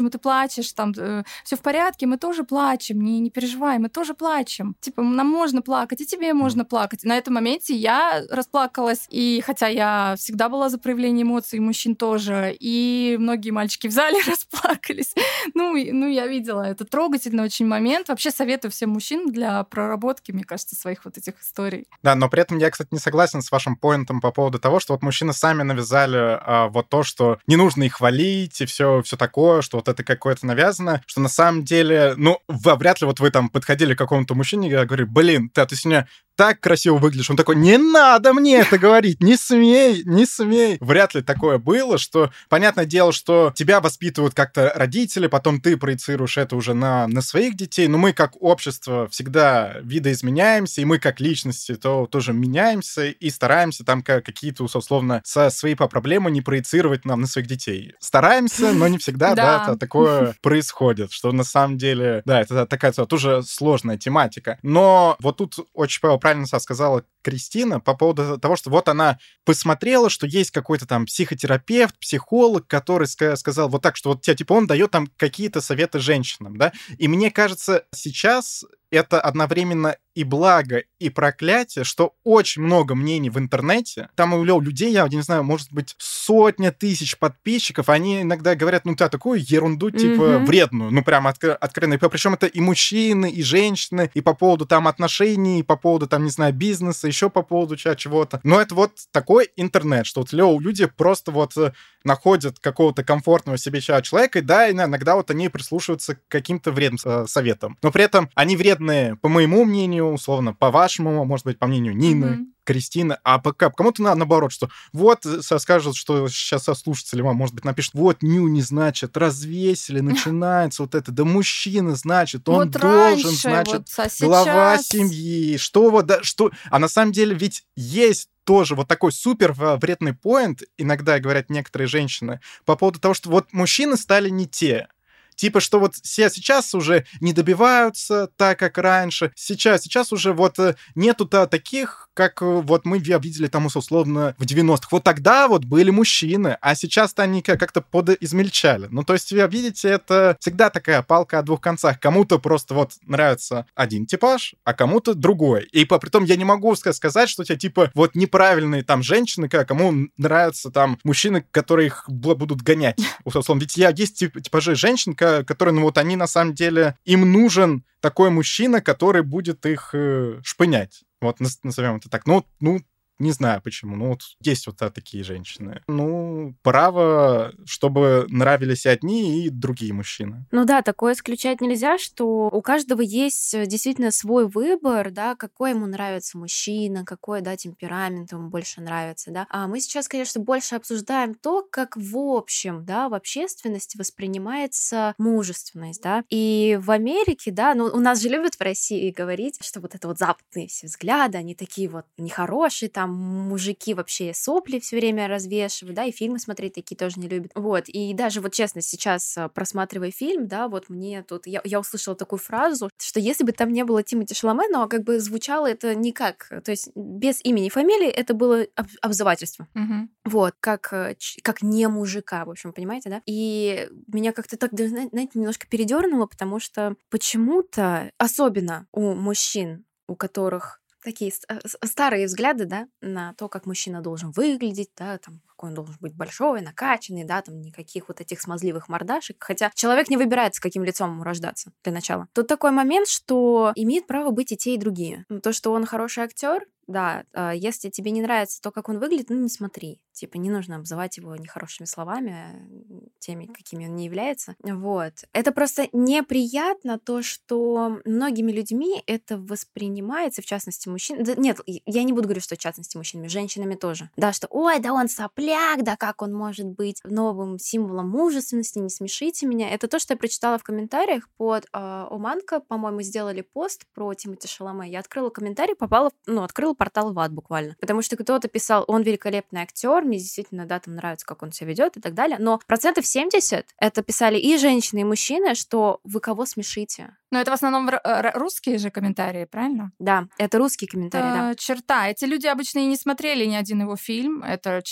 почему ты плачешь, там, э, все в порядке, мы тоже плачем, не, не переживай, мы тоже плачем. Типа, нам можно плакать, и тебе можно плакать. На этом моменте я расплакалась, и хотя я всегда была за проявление эмоций, мужчин тоже, и многие мальчики в зале расплакались. Ну, и, ну, я видела, это трогательный очень момент. Вообще советую всем мужчинам для проработки, мне кажется, своих вот этих историй. Да, но при этом я, кстати, не согласен с вашим поинтом по поводу того, что вот мужчины сами навязали а, вот то, что не нужно их хвалить и все, все такое, что вот это какое-то навязано, что на самом деле, ну, вряд ли вот вы там подходили к какому-то мужчине и говорили, блин, ты, ты сегодня так красиво выглядишь. Он такой, не надо мне это говорить, не смей, не смей. Вряд ли такое было, что, понятное дело, что тебя воспитывают как-то родители, потом ты проецируешь это уже на, на своих детей, но мы как общество всегда видоизменяемся, и мы как личности то тоже меняемся и стараемся там какие-то, условно, со свои проблемы не проецировать нам на своих детей. Стараемся, но не всегда, да, такое происходит, что на самом деле, да, это такая тоже сложная тематика. Но вот тут очень правильно сказала Кристина по поводу того, что вот она посмотрела, что есть какой-то там психотерапевт, психолог, который сказал вот так, что вот тебя, типа, он дает там какие-то советы женщинам, да, и мне кажется, сейчас это одновременно и благо, и проклятие, что очень много мнений в интернете. Там у людей, я не знаю, может быть, сотня тысяч подписчиков, они иногда говорят, ну, да, такую ерунду, типа, mm-hmm. вредную, ну, прям откр- откровенно. Причем это и мужчины, и женщины, и по поводу там отношений, и по поводу там, не знаю, бизнеса, еще по поводу чего-то. Но это вот такой интернет, что вот люди просто вот находят какого-то комфортного себе человека, и да, иногда вот они прислушиваются к каким-то вредным советам. Но при этом они вредные, по моему мнению, условно, по вашему, может быть, по мнению Нины, mm-hmm. Кристины, а по кому-то на, наоборот, что вот скажут, что сейчас слушатели вам, может быть, напишут, вот нюни, значит, развесили, начинается вот это, да мужчина, значит, он вот должен, раньше, значит, вот, а глава сейчас... семьи, что вот, да, что... А на самом деле ведь есть тоже вот такой супер вредный поинт, иногда говорят некоторые женщины, по поводу того, что вот мужчины стали не те. Типа, что вот все сейчас уже не добиваются так, как раньше. Сейчас, сейчас уже вот нету-то таких, как вот мы видели там, условно, в девяностых. Вот тогда вот были мужчины, а сейчас-то они как-то подизмельчали. Ну, то есть, вы видите, это всегда такая палка о двух концах. Кому-то просто вот нравится один типаж, а кому-то другой. И притом я не могу сказать, что у тебя, типа, вот неправильные там женщины, кому нравятся там мужчины, которые их будут гонять. Условно, ведь я есть типажи женщин, которые, ну вот они на самом деле, им нужен такой мужчина, который будет их э, шпынять. Вот назовем это так. Ну, ну, не знаю почему. Ну, вот есть вот такие женщины. Ну, право, чтобы нравились и одни, и другие мужчины. Ну да, такое исключать нельзя, что у каждого есть действительно свой выбор, да, какой ему нравится мужчина, какой, да, темперамент ему больше нравится, да. А мы сейчас, конечно, больше обсуждаем то, как в общем, да, в общественности воспринимается мужественность, да. И в Америке, да, ну, у нас же любят в России говорить, что вот это вот западные все взгляды, они такие вот нехорошие, там, мужики вообще сопли все время развешивают, да, и фильмы смотреть такие тоже не любят. Вот, и даже вот честно, сейчас, просматривая фильм, да, вот мне тут, я, я услышала такую фразу, что если бы там не было Тимоти Шаломе, но как бы звучало это никак, то есть без имени и фамилии это было об- обзывательство. Mm-hmm. Вот, как, как не мужика, в общем, понимаете, да? И меня как-то так, знаете, немножко передернуло, потому что почему-то, особенно у мужчин, у которых такие старые взгляды, да, на то, как мужчина должен выглядеть, да, там, какой он должен быть большой, накачанный, да, там, никаких вот этих смазливых мордашек. Хотя человек не выбирает, с каким лицом ему рождаться для начала. Тут такой момент, что имеет право быть и те, и другие. То, что он хороший актер, да, если тебе не нравится то, как он выглядит, ну, не смотри. Типа, не нужно обзывать его нехорошими словами, теми, какими он не является. Вот. Это просто неприятно, то, что многими людьми это воспринимается, в частности, мужчин. Да, нет, я не буду говорить, что в частности мужчинами, женщинами тоже. Да, что, ой, да он сопляк, да как он может быть новым символом мужественности, не смешите меня. Это то, что я прочитала в комментариях под э, Оманка, по-моему, сделали пост про Тимоти Шаломе. Я открыла комментарий, попала, ну, открыла портал в ад буквально. Потому что кто-то писал, он великолепный актер, мне действительно, да, там нравится, как он себя ведет и так далее. Но процентов семьдесят это писали и женщины, и мужчины, что вы кого смешите. Но это в основном русские же комментарии, правильно? Да, это русские комментарии, это да. черта. Эти люди обычно и не смотрели ни один его фильм. Это чисто обычные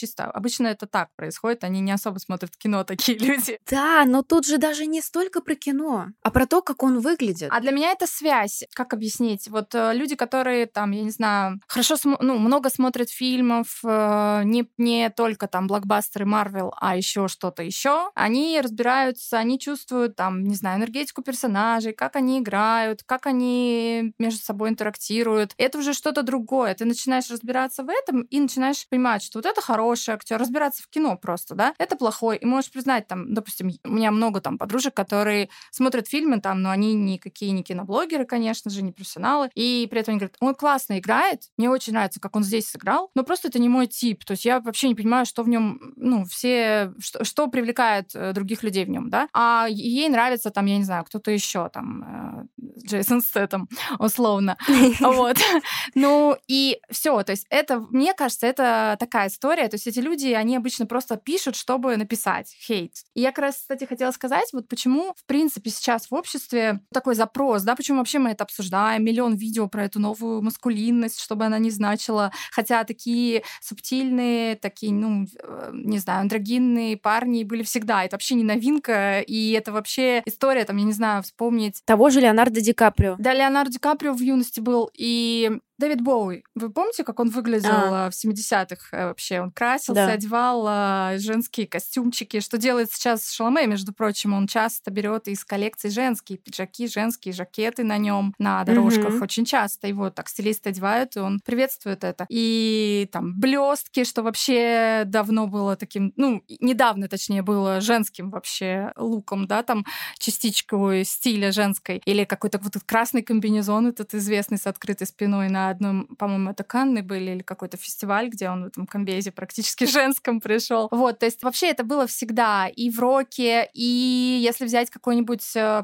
обычно это так происходит, они не особо смотрят кино, такие люди. Да, но тут же даже не столько про кино, а про то, как он выглядит. А для меня это связь. Как объяснить? Вот э, люди, которые там, я не знаю, хорошо, см- ну, много смотрят фильмов, э, не, не только там блокбастеры Марвел, а еще что-то еще, они разбираются, они чувствуют там, не знаю, энергетику персонажей, как они играют, как они между собой интерактируют. Это уже что-то другое. Ты начинаешь разбираться в этом и начинаешь понимать, что вот это хороший актер, разбираться в кино просто, да, это плохой. И можешь признать, там, допустим, у меня много там подружек, которые смотрят фильмы там, но они никакие не киноблогеры, конечно же, не профессионалы. И при этом они говорят, он классно играет, мне очень нравится, как он здесь сыграл, но просто это не мой тип. То есть я вообще не понимаю, что в нем, ну, все, что, что привлекает других людей в нем, да. А ей нравится там, я не знаю, кто-то еще там, Джейсон Стэттем, условно. Вот. Ну, и все. То есть это, мне кажется, это такая история. То есть эти люди, они обычно просто пишут, чтобы написать хейт. И я как раз, кстати, хотела сказать, вот почему, в принципе, сейчас в обществе такой запрос, да, почему вообще мы это обсуждаем, миллион видео про эту новую маскулинность, чтобы она не значила, хотя такие субтильные, такие, ну, не знаю, андрогинные парни были всегда. Это вообще не новинка, и это вообще история, там, я не знаю, вспомнить... Того же Леонардо Ди Каприо. Да, Леонардо Ди Каприо в юности был, и Дэвид Боуи. Вы помните, как он выглядел а. в семидесятых вообще? Он красился, да. одевал а, женские костюмчики, что делает сейчас Шаломе, между прочим. Он часто берет из коллекции женские пиджаки, женские жакеты на нем на дорожках. Mm-hmm. Очень часто его так стилисты одевают, и он приветствует это. И там блестки, что вообще давно было таким, ну, недавно, точнее, было женским вообще луком, да, там частичку стиля женской. Или какой-то вот этот красный комбинезон этот известный с открытой спиной на одном, по-моему, это Канны были, или какой-то фестиваль, где он в этом комбезе практически женском пришел. Вот, то есть вообще это было всегда и в роке, и если взять какой-нибудь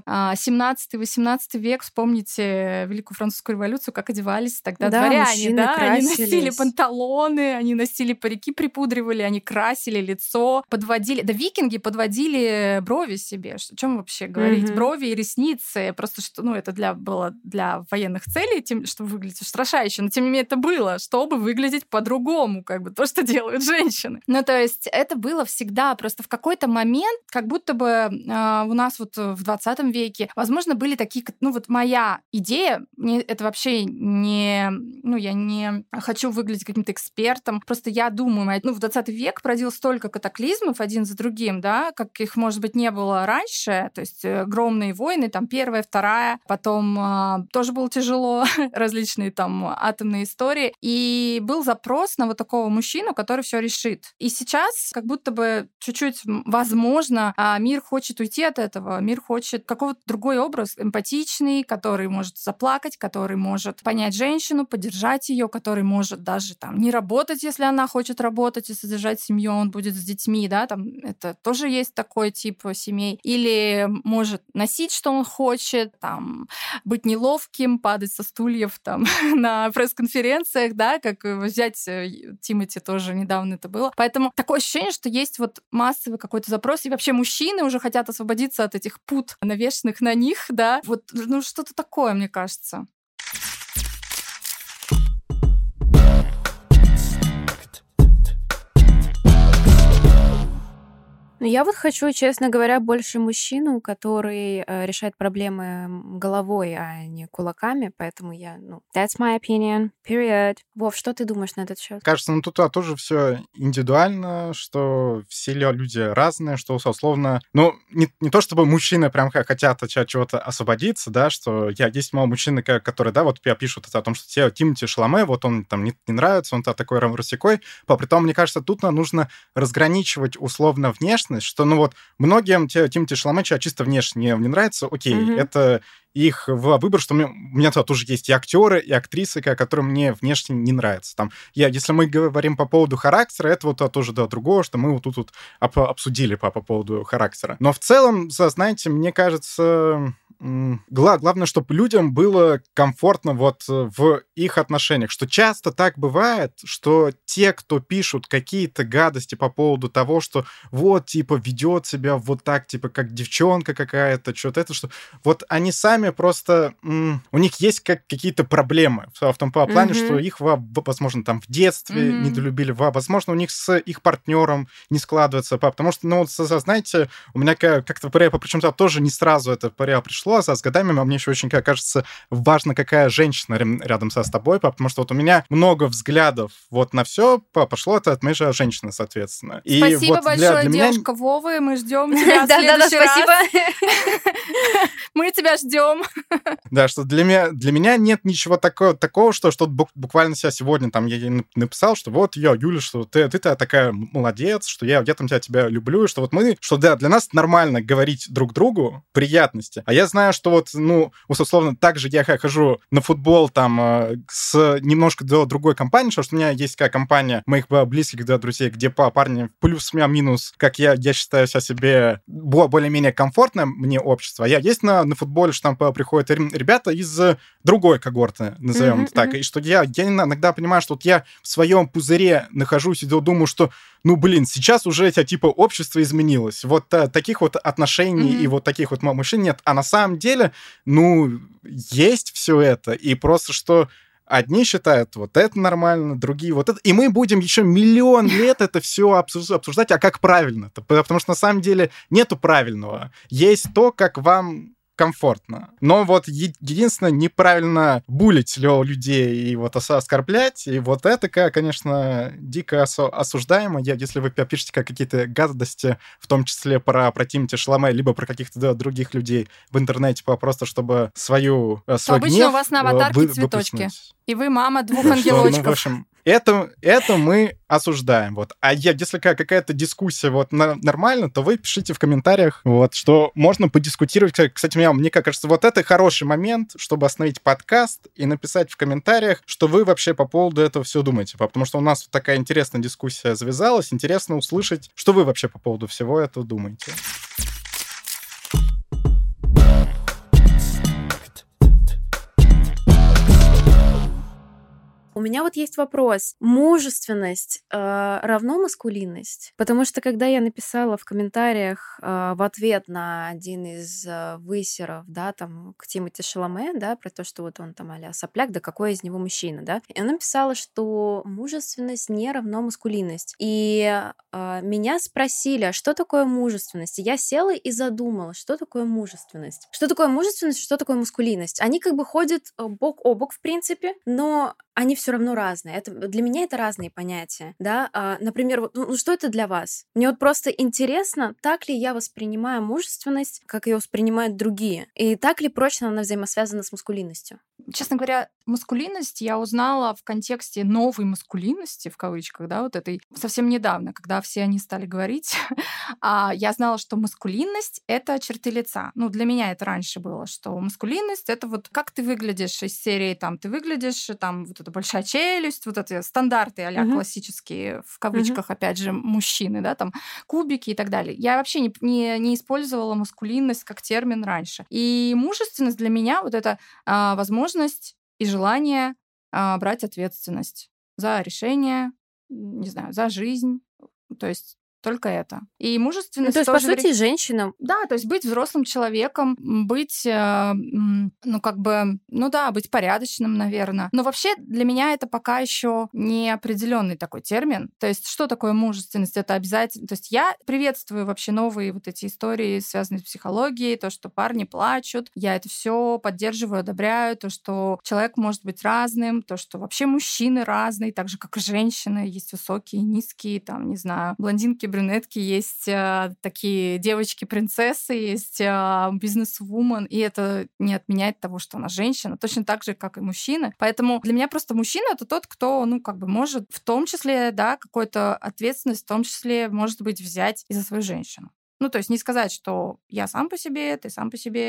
семнадцатый-восемнадцатый век, вспомните Великую Французскую революцию, как одевались тогда да, дворяне, да? Красились. Они носили панталоны, они носили парики, припудривали, они красили лицо, подводили... Да, викинги подводили брови себе. О чем вообще говорить? Mm-hmm. Брови и ресницы. Просто что, ну, это для, было для военных целей, тем, чтобы выглядеть устрашающе. Но, тем не менее, это было, чтобы выглядеть по-другому, как бы то, что делают женщины. Ну, то есть это было всегда. Просто в какой-то момент, как будто бы э, у нас вот в двадцатом веке, возможно, были такие... Ну, вот моя идея, мне это вообще не... Ну, я не хочу выглядеть каким-то экспертом. Просто я думаю, ну, в двадцатый век породил столько катаклизмов один за другим, да, как их, может быть, не было раньше. То есть огромные войны, там, первая, вторая, потом э, тоже было тяжело, различные там атомные истории. И был запрос на вот такого мужчину, который все решит. И сейчас как будто бы чуть-чуть, возможно, мир хочет уйти от этого. Мир хочет какого-то другой образ, эмпатичный, который может заплакать, который может понять женщину, поддержать ее, который может даже там не работать, если она хочет работать и содержать семью, он будет с детьми, да, там это тоже есть такой тип семей. Или может носить, что он хочет, там быть неловким, падать со стульев там на пресс-конференциях, да, как взять Тимати тоже недавно это было. Поэтому такое ощущение, что есть вот массовый какой-то запрос, и вообще мужчины уже хотят освободиться от этих пут, навешенных на них, да. Вот, ну, что-то такое, мне кажется. Ну, я вот хочу, честно говоря, больше мужчину, который э, решает проблемы головой, а не кулаками, поэтому я, ну, that's my opinion, period. Вов, что ты думаешь на этот счет? Кажется, ну тут а, тоже все индивидуально, что все люди разные, что, условно, ну, не, не то чтобы мужчины прям хотят от чего-то освободиться, да, что я, есть мало мужчин, которые, да, вот пишут о том, что тебе Тимоти Шаломе, вот он там не, не нравится, он такой рассекой, притом, мне кажется, тут нужно разграничивать условно внешность, что, ну вот, многим Тимоти Шаломе чисто внешне не нравится, окей, mm-hmm. это их выбор, что у меня, у меня тоже есть и актеры, и актрисы, которые мне внешне не нравятся. Там, я, если мы говорим по поводу характера, это вот тоже до другого, что мы вот тут вот обсудили по, по поводу характера. Но в целом, знаете, мне кажется... Главное, чтобы людям было комфортно вот в их отношениях, что часто так бывает, что те, кто пишут какие-то гадости по поводу того, что вот, типа, ведет себя вот так, типа, как девчонка какая-то, что-то это, что... Вот они сами просто... М- у них есть как какие-то проблемы в, в том плане, mm-hmm. что их, возможно, там в детстве mm-hmm. недолюбили, возможно, у них с их партнером не складывается, потому что, ну, знаете, у меня как-то, причем тоже не сразу это пришло, а с годами мне еще очень кажется важно, какая женщина рядом со с тобой, потому что вот у меня много взглядов вот на все пошло это от моей же женщины, соответственно. И спасибо вот большое, для, для девушка меня... Вова, мы ждем тебя в следующий раз. Мы тебя ждем. Да, что для меня, для меня нет ничего такого, такого что, что буквально себя сегодня там я ей написал, что вот я, Юля, что ты, ты такая молодец, что я, я там тебя, тебя люблю, и что вот мы, что да, для нас нормально говорить друг другу приятности. А я знаю, что вот, ну, условно, так же я хожу на футбол там с немножко другой компанией, потому что у меня есть такая компания моих близких да, друзей, где парни плюс-минус, как я, я считаю себя себе более-менее комфортное мне общество. Я есть на, на футболе, что там приходят ребята из другой когорты, назовем mm-hmm, это так. Mm-hmm. И что я, я иногда понимаю, что вот я в своем пузыре нахожусь и думаю, что ну, блин, сейчас уже это, типа, общество изменилось. Вот а, таких вот отношений mm-hmm. и вот таких вот мужчин нет. А на самом деле, ну, есть все это. И просто что одни считают вот это нормально, другие вот это. И мы будем еще миллион лет это все обсуждать, а как правильно? Потому что на самом деле нету правильного. Есть то, как вам комфортно. Но вот е- единственное, неправильно булить людей и вот оскорблять, и вот это, конечно, дико осу- осуждаемо. Я, если вы пишете какие-то гадости, в том числе про, про Тимоти Шаламе, либо про каких-то да, других людей в интернете, просто чтобы свою, свой обычно гнев у вас на аватарке вы, цветочки. Выплеснуть. И вы мама двух ну, ангелочков. Ну, в общем, это, это мы осуждаем. Вот. А я, если какая-то дискуссия вот, на, нормально, то вы пишите в комментариях, вот, что можно подискутировать. Кстати, мне, мне кажется, вот это хороший момент, чтобы остановить подкаст и написать в комментариях, что вы вообще по поводу этого все думаете. Потому что у нас вот такая интересная дискуссия завязалась. Интересно услышать, что вы вообще по поводу всего этого думаете. У меня вот есть вопрос. Мужественность э, равно маскулинность? Потому что когда я написала в комментариях э, в ответ на один из э, высеров, да, там, к Тимоти Шаламе, да, про то, что вот он там а-ля сопляк, да какой из него мужчина, да, и она написала, что мужественность не равно маскулинность. И э, меня спросили, а что такое мужественность? И я села и задумалась, что такое мужественность? Что такое мужественность, что такое маскулинность? Они как бы ходят бок о бок, в принципе, но они все равно разные. Это, для меня это разные понятия, да. А, например, вот, ну что это для вас? Мне вот просто интересно, так ли я воспринимаю мужественность, как ее воспринимают другие, и так ли прочно она взаимосвязана с маскулинностью? Честно говоря, маскулинность я узнала в контексте новой маскулинности, в кавычках, да, вот этой совсем недавно, когда все они стали говорить. а я знала, что маскулинность — это черты лица. Ну, для меня это раньше было, что маскулинность — это вот как ты выглядишь из серии, там, ты выглядишь, там, вот эта большая челюсть, вот эти стандарты а-ля uh-huh. классические, в кавычках, uh-huh. опять же, мужчины, да, там, кубики и так далее. Я вообще не, не, не использовала маскулинность как термин раньше. И мужественность для меня — вот это а, возможность и желание а, брать ответственность за решение, не знаю, за жизнь. То есть только это. И мужественность... Ну, то есть, по сути, вре... женщина. Да, то есть быть взрослым человеком, быть, э, ну, как бы, ну да, быть порядочным, наверное. Но вообще для меня это пока еще не определенный такой термин. То есть что такое мужественность? Это обязательно... То есть я приветствую вообще новые вот эти истории, связанные с психологией, то, что парни плачут. Я это все поддерживаю, одобряю. То, что человек может быть разным, то, что вообще мужчины разные, так же, как и женщины. Есть высокие, низкие, там, не знаю, блондинки, брюнетки, есть э, такие девочки-принцессы, есть э, бизнес-вумен, и это не отменяет того, что она женщина, точно так же, как и мужчина. Поэтому для меня просто мужчина — это тот, кто, ну, как бы может в том числе, да, какую-то ответственность, в том числе, может быть, взять и за свою женщину. Ну, то есть не сказать, что я сам по себе, ты сам по себе,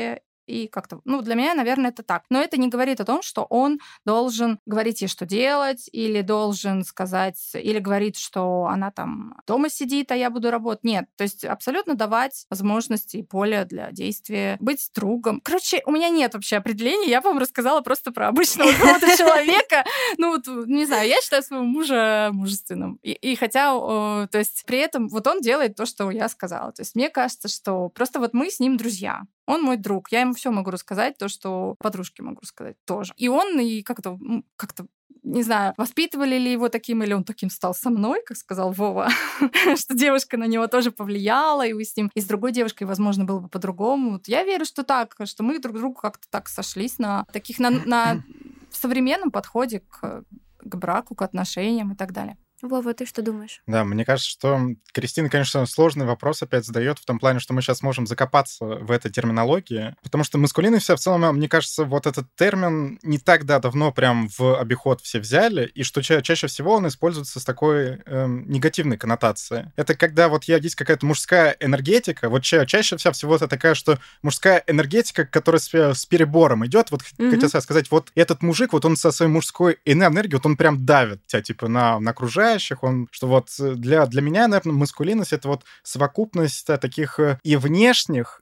и как-то, ну, для меня, наверное, это так. Но это не говорит о том, что он должен говорить ей, что делать, или должен сказать, или говорит, что она там дома сидит, а я буду работать. Нет, то есть абсолютно давать возможности и поле для действия, быть другом. Короче, у меня нет вообще определения, я вам рассказала просто про обычного какого-то человека. Ну, вот, не знаю, я считаю своего мужа мужественным. И, и хотя, то есть при этом вот он делает то, что я сказала. То есть мне кажется, что просто вот мы с ним друзья. Он мой друг. Я ему все могу рассказать, то, что подружке могу рассказать тоже. И он, и как-то, как-то не знаю, воспитывали ли его таким, или он таким стал со мной, как сказал Вова, что девушка на него тоже повлияла, и с ним, и с другой девушкой, возможно, было бы по-другому. Вот я верю, что так, что мы друг другу как-то так сошлись на таких, на, на современном подходе к, к браку, к отношениям и так далее. Вова, ты что думаешь? Да, мне кажется, что Кристина, конечно, сложный вопрос опять задает в том плане, что мы сейчас можем закопаться в этой терминологии, потому что маскулинность вся в целом, мне кажется, вот этот термин не так, да, давно прям в обиход все взяли, и что ча- чаще всего он используется с такой эм, негативной коннотацией. Это когда вот есть какая-то мужская энергетика, вот ча- чаще вся всего это такая, что мужская энергетика, которая с, с перебором идет, вот mm-hmm. хотел сказать, вот этот мужик, вот он со своей мужской энергией, вот он прям давит тебя, типа, на, на окружающих, он, что вот для, для меня, наверное, маскулинность — это вот совокупность да, таких и внешних,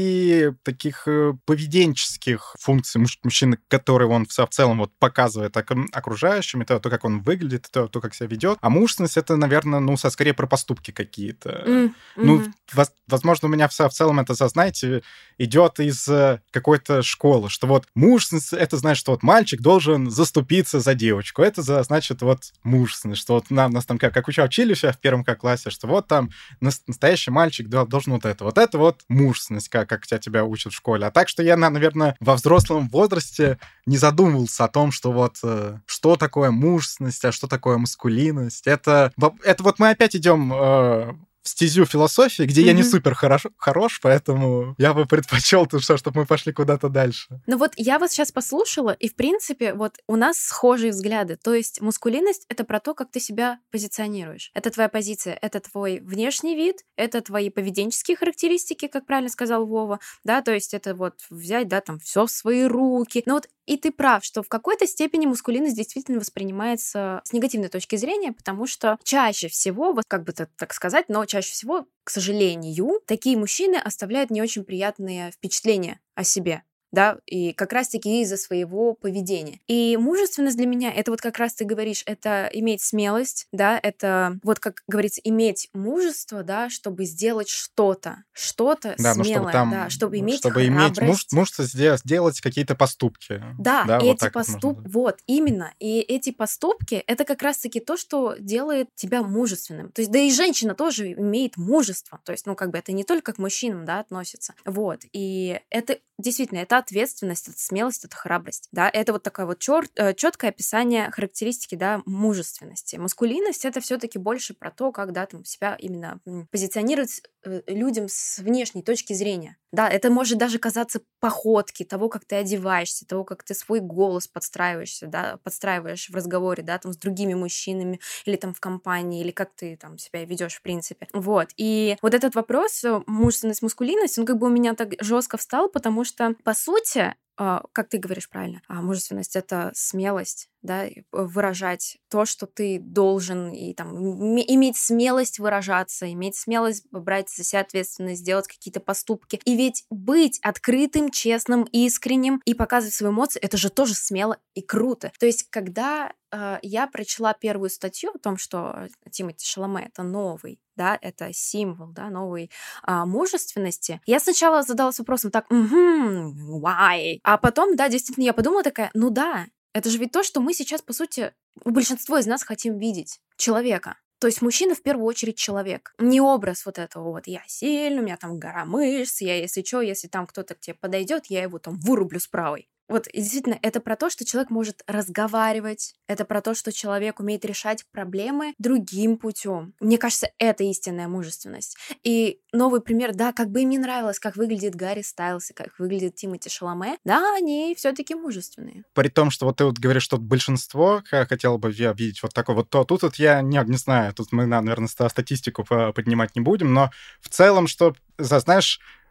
и таких поведенческих функций муж- мужчины, которые он в целом вот показывает окружающим, это то, как он выглядит, то, то как себя ведет. А мужественность — это, наверное, ну, скорее про поступки какие-то. Mm-hmm. Ну, воз- возможно, у меня в, в целом это, знаете, идет из какой-то школы, что вот мужественность — это значит, что вот мальчик должен заступиться за девочку. Это за, значит вот мужественность, что вот нам, нас там как, как учили в первом как классе, что вот там настоящий мальчик должен вот это. Вот это вот мужественность, как, как тебя, тебя учат в школе. А так, что я, наверное, во взрослом возрасте не задумывался о том, что вот э, что такое мужественность, а что такое маскулинность. Это, это вот мы опять идем э, в стезю философии, где mm-hmm. я не супер хорош, хорош, поэтому я бы предпочел, что, чтобы мы пошли куда-то дальше. Ну вот я вас сейчас послушала, и, в принципе, вот у нас схожие взгляды. То есть мускулинность — это про то, как ты себя позиционируешь. Это твоя позиция, это твой внешний вид, это твои поведенческие характеристики, как правильно сказал Вова, да, то есть это вот взять, да, там, все в свои руки. Но вот и ты прав, что в какой-то степени мускулинность действительно воспринимается с негативной точки зрения, потому что чаще всего, вот как бы так сказать, но чаще всего, к сожалению, такие мужчины оставляют не очень приятные впечатления о себе. Да, и как раз-таки из-за своего поведения. И мужественность для меня — это вот как раз ты говоришь, это иметь смелость, да, это вот, как говорится, иметь мужество, да, чтобы сделать что-то, что-то да, смелое, чтобы там, да, чтобы иметь чтобы храбрость. иметь муж, мужество сделать, сделать какие-то поступки. Да, да и вот эти поступки, вот, именно, и эти поступки — это как раз-таки то, что делает тебя мужественным. То есть, да и женщина тоже имеет мужество, то есть, ну, как бы это не только к мужчинам, да, относится. Вот, и это действительно, это ответственность, это смелость, это храбрость, да, это вот такое вот чёр- чёткое описание характеристики, да, мужественности. Маскулинность — это все-таки больше про то, как, да, там себя именно позиционировать людям с внешней точки зрения. Да, это может даже казаться походки, того, как ты одеваешься, того, как ты свой голос подстраиваешься, да, подстраиваешь в разговоре, да, там, с другими мужчинами или там в компании, или как ты там себя ведешь в принципе. Вот. И вот этот вопрос, мужественность, маскулинность, он как бы у меня так жестко встал, потому что, по сути, как ты говоришь правильно, мужественность — это смелость, да, выражать то, что ты должен, и там иметь смелость выражаться, иметь смелость брать за себя ответственность, делать какие-то поступки. И ведь быть открытым, честным, искренним и показывать свои эмоции — это же тоже смело и круто. То есть, когда э, я прочла первую статью о том, что Тимоти Шаломе — это новый, да, это символ, да, новой э, мужественности, я сначала задалась вопросом так, угу, why? А потом, да, действительно, я подумала такая, ну да, это же ведь то, что мы сейчас, по сути, большинство из нас хотим видеть. Человека. То есть мужчина в первую очередь человек. Не образ вот этого вот «я сильный, у меня там гора мышц, я если что, если там кто-то к тебе подойдет, я его там вырублю с правой». Вот, и действительно, это про то, что человек может разговаривать, это про то, что человек умеет решать проблемы другим путем. Мне кажется, это истинная мужественность. И новый пример, да, как бы им не нравилось, как выглядит Гарри Стайлс и как выглядит Тимоти Шаломе, да, они все-таки мужественные. При том, что вот ты вот говоришь, что большинство хотело бы видеть вот такое вот то, тут вот я не, не знаю, тут мы, наверное, статистику поднимать не будем, но в целом, что, знаешь,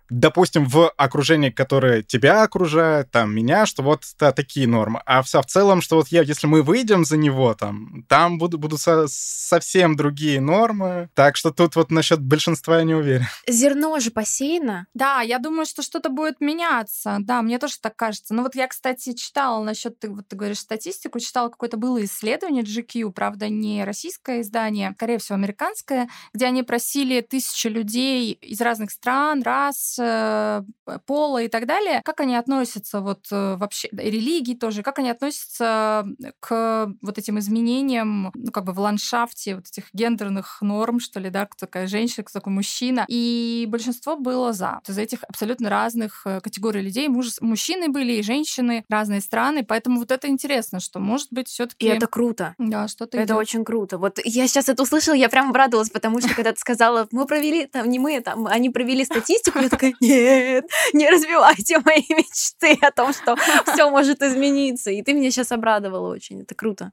допустим, в окружении, которое тебя окружает, там, меня, что вот да, такие нормы. А в, в целом, что вот я, если мы выйдем за него, там, там будут, будут со, совсем другие нормы. Так что тут вот насчет большинства я не уверен. Зерно же посеяно. Да, я думаю, что что-то будет меняться. Да, мне тоже так кажется. Ну вот я, кстати, читала насчет, ты, вот ты говоришь статистику, читала какое-то было исследование джи кью, правда, не российское издание, скорее всего, американское, где они просили тысячи людей из разных стран, рас, пола и так далее, как они относятся вот вообще, религии тоже, как они относятся к вот этим изменениям, ну, как бы в ландшафте вот этих гендерных норм, что ли, да, кто такая женщина, кто такой мужчина. И большинство было за. Из этих абсолютно разных категорий людей. Муж, мужчины были и женщины, разные страны, поэтому вот это интересно, что, может быть, все таки И это круто. Да, что-то Это идёт. очень круто. Вот я сейчас это услышала, я прям обрадовалась, потому что когда ты сказала, мы провели, там, не мы, там, они провели статистику, я такая, нет, не разбивайте мои мечты о том, что все может измениться. И ты меня сейчас обрадовала очень. Это круто.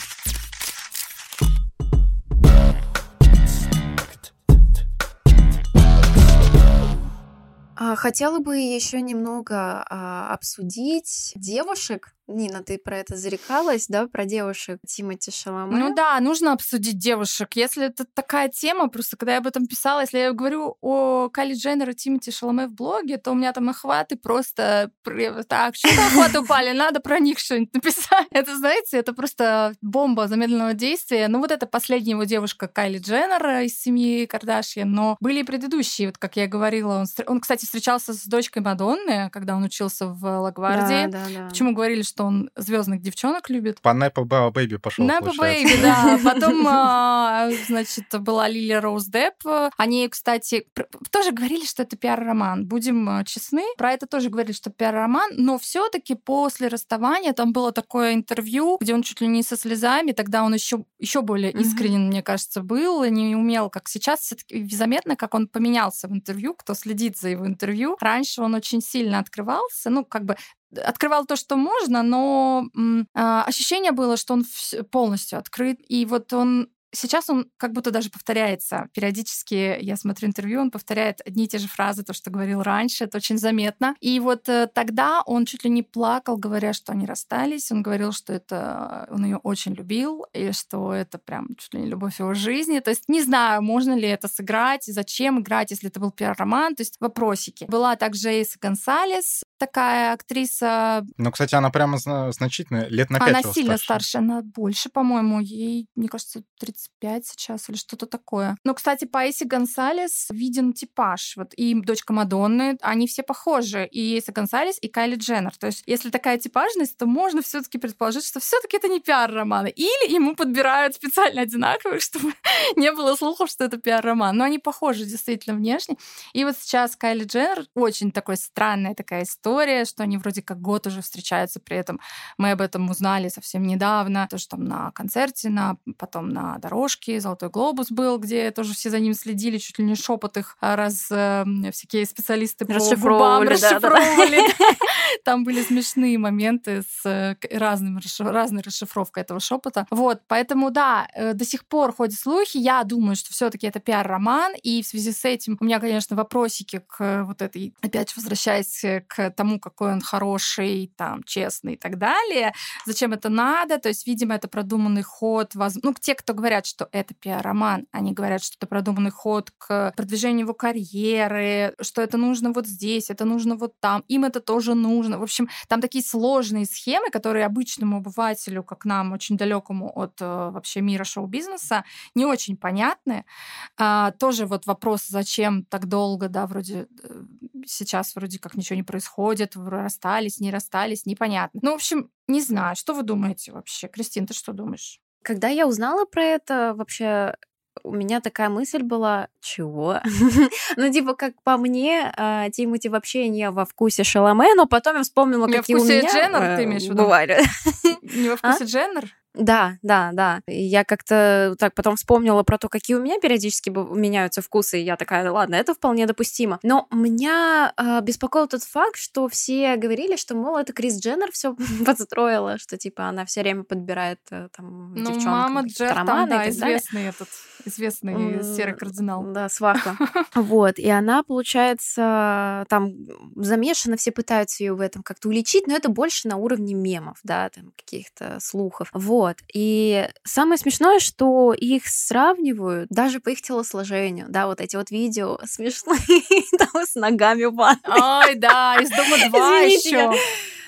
Хотела бы еще немного а, обсудить девушек. Нина, ты про это зарекалась, да, про девушек Тимоти Шаломе? Ну да, нужно обсудить девушек. Если это такая тема, просто когда я об этом писала, если я говорю о Кайли Дженнер и Тимоти Шаломе в блоге, то у меня там охваты просто... Так, что-то охваты упали, надо про них что-нибудь написать. Это, знаете, это просто бомба замедленного действия. Ну вот это последняя его девушка Кайли Дженнер из семьи Кардашьян, но были и предыдущие, вот как я говорила. Он, он, кстати, встречался с дочкой Мадонны, когда он учился в Лагвардии. Да, да, да. Почему говорили, что он звездных девчонок любит? По Непо Бэйби пошел, Непо Бэйби, да. Потом, значит, была Лили Роуз Депп. Они, кстати, тоже говорили, что это пиар-роман. Будем честны. Про это тоже говорили, что пиар-роман. Но все таки после расставания там было такое интервью, где он чуть ли не со слезами. Тогда он еще еще более искренен, mm-hmm. мне кажется, был. Не умел, как сейчас. Все-таки заметно, как он поменялся в интервью. Кто следит за его интервью. Раньше он очень сильно открывался. Ну, как бы открывал то, что можно, но м, а, ощущение было, что он полностью открыт. И вот он сейчас он как будто даже повторяется. Периодически я смотрю интервью, он повторяет одни и те же фразы, то, что говорил раньше. Это очень заметно. И вот э, тогда он чуть ли не плакал, говоря, что они расстались. Он говорил, что это он ее очень любил, и что это прям чуть ли не любовь его жизни. То есть не знаю, можно ли это сыграть, и зачем играть, если это был пиар-роман. То есть вопросики. Была также Эйса Гонсалес, такая актриса. Ну, кстати, она прямо значительно, лет на пять Она его сильно старше. старше, она больше, по-моему. Ей, мне кажется, тридцать пять сейчас или что-то такое. Но, кстати, по Эйсе Гонсалес виден типаж. Вот и дочка Мадонны, они все похожи. И Эйса Гонсалес, и Кайли Дженнер. То есть, если такая типажность, то можно все таки предположить, что все таки это не пиар-романы. Или ему подбирают специально одинаковых, чтобы не было слухов, что это пиар-роман. Но они похожи действительно внешне. И вот сейчас Кайли Дженнер очень такой странная такая история, что они вроде как год уже встречаются, при этом мы об этом узнали совсем недавно. Тоже там на концерте, на, потом на дорожке, Золотой глобус был, где тоже все за ним следили, чуть ли не шепот их, раз э, всякие специалисты по губам расшифровывали. Там были смешные моменты с разным, разной расшифровкой этого шепота. Вот, поэтому, да, до сих пор ходят слухи. Я думаю, что все-таки это пиар-роман, и в связи с этим у меня, конечно, вопросики к вот этой, опять возвращаясь к тому, какой он хороший, там, честный и так далее. Зачем это надо? То есть, видимо, это продуманный ход. Ну, те, кто говорят, что это пиар-роман, они говорят, что это продуманный ход к продвижению его карьеры, что это нужно вот здесь, это нужно вот там, им это тоже нужно. В общем, там такие сложные схемы, которые обычному обывателю, как нам, очень далекому от вообще мира шоу-бизнеса, не очень понятны. А, тоже вот вопрос, зачем так долго, да, вроде сейчас вроде как ничего не происходит, расстались, не расстались, непонятно. Ну, в общем, не знаю, что вы думаете вообще? Кристин, ты что думаешь? Когда я узнала про это, вообще у меня такая мысль была, чего? Ну, типа, как по мне, Тимоти вообще не во вкусе Шаломе, но потом я вспомнила, какие у меня Дженнер, ты имеешь в виду? бывали. Не во вкусе Дженнер? Да, да, да. И я как-то так потом вспомнила про то, какие у меня периодически б- меняются вкусы, и я такая, ладно, это вполне допустимо. Но меня э, беспокоил тот факт, что все говорили, что, мол, это Крис Дженнер все подстроила, что, типа, она все время подбирает э, там Ну, девчонкам мама какие-то Джер там, романы да, и так далее. известный этот, известный М, серый кардинал. Да, свахла. Вот, и она, получается, там замешана, все пытаются ее в этом как-то уличить, но это больше на уровне мемов, да, там каких-то слухов. Вот, и самое смешное, что их сравнивают даже по их телосложению, да, вот эти вот видео смешные, там с ногами в ванной. Ой, да, из дома два Извините, я- еще.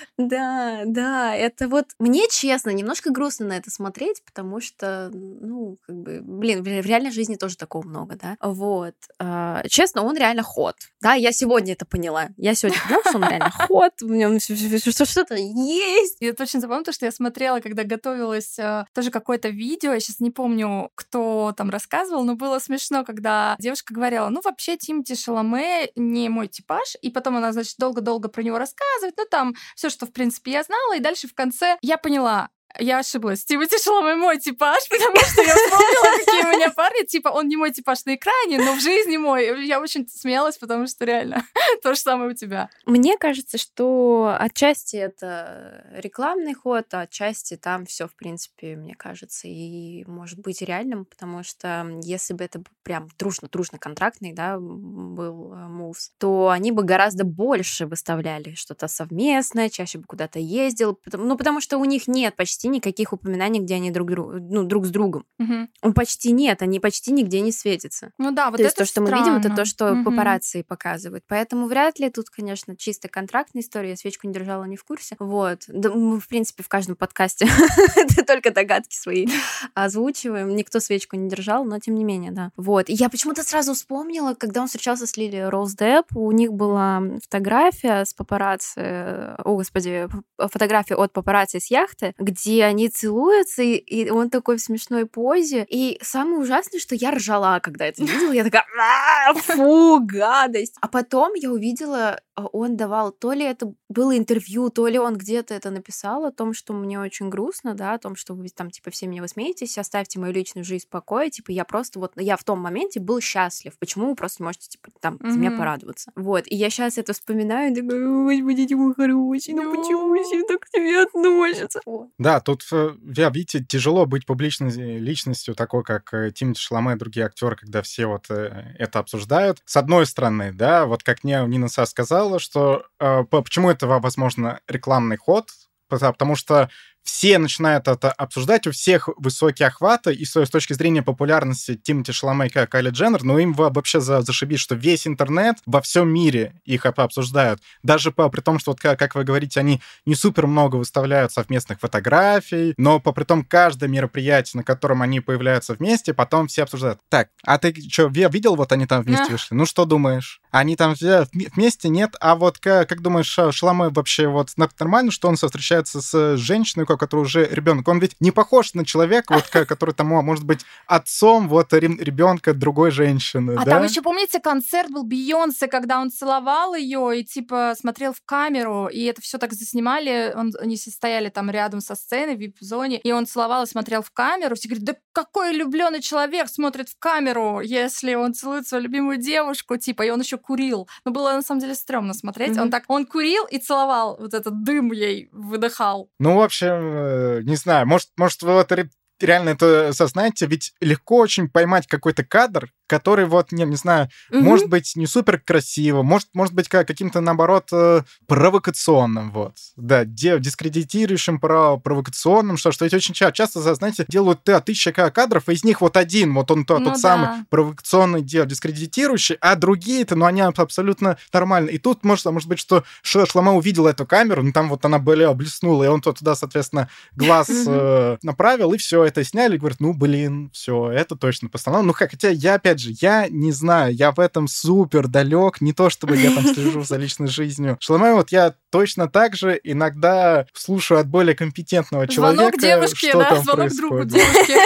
Да, да, это вот мне, честно, немножко грустно на это смотреть, потому что, ну, как бы, блин, в ре- в реальной жизни тоже такого много, да. Вот. А, честно, он реально ход. Да, я сегодня это поняла. Я сегодня поняла, что он реально ход, в нем что-то есть. И это очень забавно, потому что я смотрела, когда готовилась э, тоже какое-то видео, я сейчас не помню, кто там рассказывал, но было смешно, когда девушка говорила, ну, вообще, Тимати Шаломе не мой типаж, и потом она, значит, долго-долго про него рассказывает, ну, там все, что, в принципе, я знала, и дальше в конце я поняла, я ошиблась. Тимати Шаломе мой типаж, потому что я вспомнила, какие у меня парни. Типа, он не мой типаж на экране, но в жизни мой. Я очень смеялась, потому что реально то же самое у тебя. Мне кажется, что отчасти это рекламный ход, а отчасти там все, в принципе, мне кажется, и может быть реальным, потому что если бы это б- прям дружно-дружно контрактный, да, м, был э, Moves, то они бы гораздо больше выставляли что-то совместное, чаще бы куда-то ездил, потому- ну, потому что у них нет почти никаких упоминаний, где они друг, дру- ну, друг с другом. Мгм. Ну, почти нет, они почти нигде не светятся. Ну да, вот То есть это то, что мы видим, это странно. то, что Мгм. папарацци показывают. Поэтому вряд ли тут, конечно, чисто контрактная история. Я свечку не держала, не в курсе. Вот. Да, мы, в принципе, в каждом подкасте только догадки свои озвучиваем. Никто свечку не держал, но тем не менее, да. Вот. И я почему-то сразу вспомнила, когда он встречался с Лили Роуз Депп, у них была фотография с папарацци, э, о, господи, ф- фотография от папарацци с яхты, где они целуются, и, и он такой в смешной позе. И самое ужасное, что я ржала, когда это видела. Я такая, «А, фу, гадость. А потом я увидела, а, он давал, то ли это было интервью, то ли он где-то это написал о том, что мне очень грустно, да, о том, что вы там, типа, все меня высмеетесь, оставьте мою личную жизнь в покое, типа, я просто вот, я в том моменте был счастлив. Почему вы просто не можете, типа, там, за меня Мгм. порадоваться? Вот, и я сейчас это вспоминаю, и такая, ой, господи, мой хороший, ну почему все так к тебе относятся? Вот. Да, тут, э, я, видите, тяжело быть публичной личностью, такой, как э, Тимати Шаломе и другие актеры, когда все вот э, это обсуждают. С одной стороны, да, вот как мне Нина Са сказала, что э, по- почему это, возможно, рекламный ход, Пото- потому что все начинают это обсуждать, у всех высокие охваты, и с с точки зрения популярности Тимати Шаломе и Кайли Дженнер, ну им во- вообще за, зашибись, что весь интернет во всем мире их об- обсуждают. Даже по, при том, что, вот, как, как вы говорите, они не супер много выставляют совместных фотографий, но по при том каждое мероприятие, на котором они появляются вместе, потом все обсуждают. Так, а ты что, видел, вот они там вместе Ах. вышли? Ну что думаешь? Они там все вме- вместе? Нет? А вот как, как думаешь, Ша- Шаломе вообще вот на- нормально, что он встречается с женщиной, у которой уже ребенок? Он ведь не похож на человека, вот, ка- который там может быть отцом вот ребенка другой женщины, А да? там еще, помните, концерт был Бейонсе, когда он целовал ее и типа смотрел в камеру, и это все так заснимали. Он, они все стояли там рядом со сценой в вип-зоне, и он целовал и смотрел в камеру. Все говорят, да какой влюбленный человек смотрит в камеру, если он целует свою любимую девушку, типа, и он еще курил. Но было на самом деле стрёмно смотреть. Мгм. Он так, он курил и целовал, вот этот дым ей выдыхал. Ну, в общем, э, не знаю, может, может, вы вот ре- реально это осознаете, ведь легко очень поймать какой-то кадр, который вот, не, не знаю, Мгм. может быть не супер красиво, может, может быть как- каким-то, наоборот, э, провокационным, вот. Да, де- дискредитирующим, про- провокационным, что, что эти очень ча- часто, знаете, делают т- тысяча ка- кадров, и из них вот один, вот он то- Ну тот да. самый провокационный, дел, дискредитирующий, а другие-то, ну, они аб- абсолютно нормальные. И тут, может, может быть, что Ш- Шаломе увидел эту камеру, ну, там вот она бля, блеснула, и он то- туда, соответственно, глаз э, направил, и все это сняли, и говорит, ну, блин, все, это точно постановлено. Ну, хотя я, опять же, я не знаю, я в этом супер далек, не то чтобы я там слежу за личной жизнью Шаломе, вот я точно так же иногда слушаю от более компетентного человека, Звонок девушке, что да, там звонок другу происходит. девушки.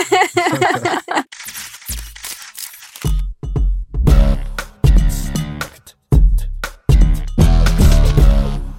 В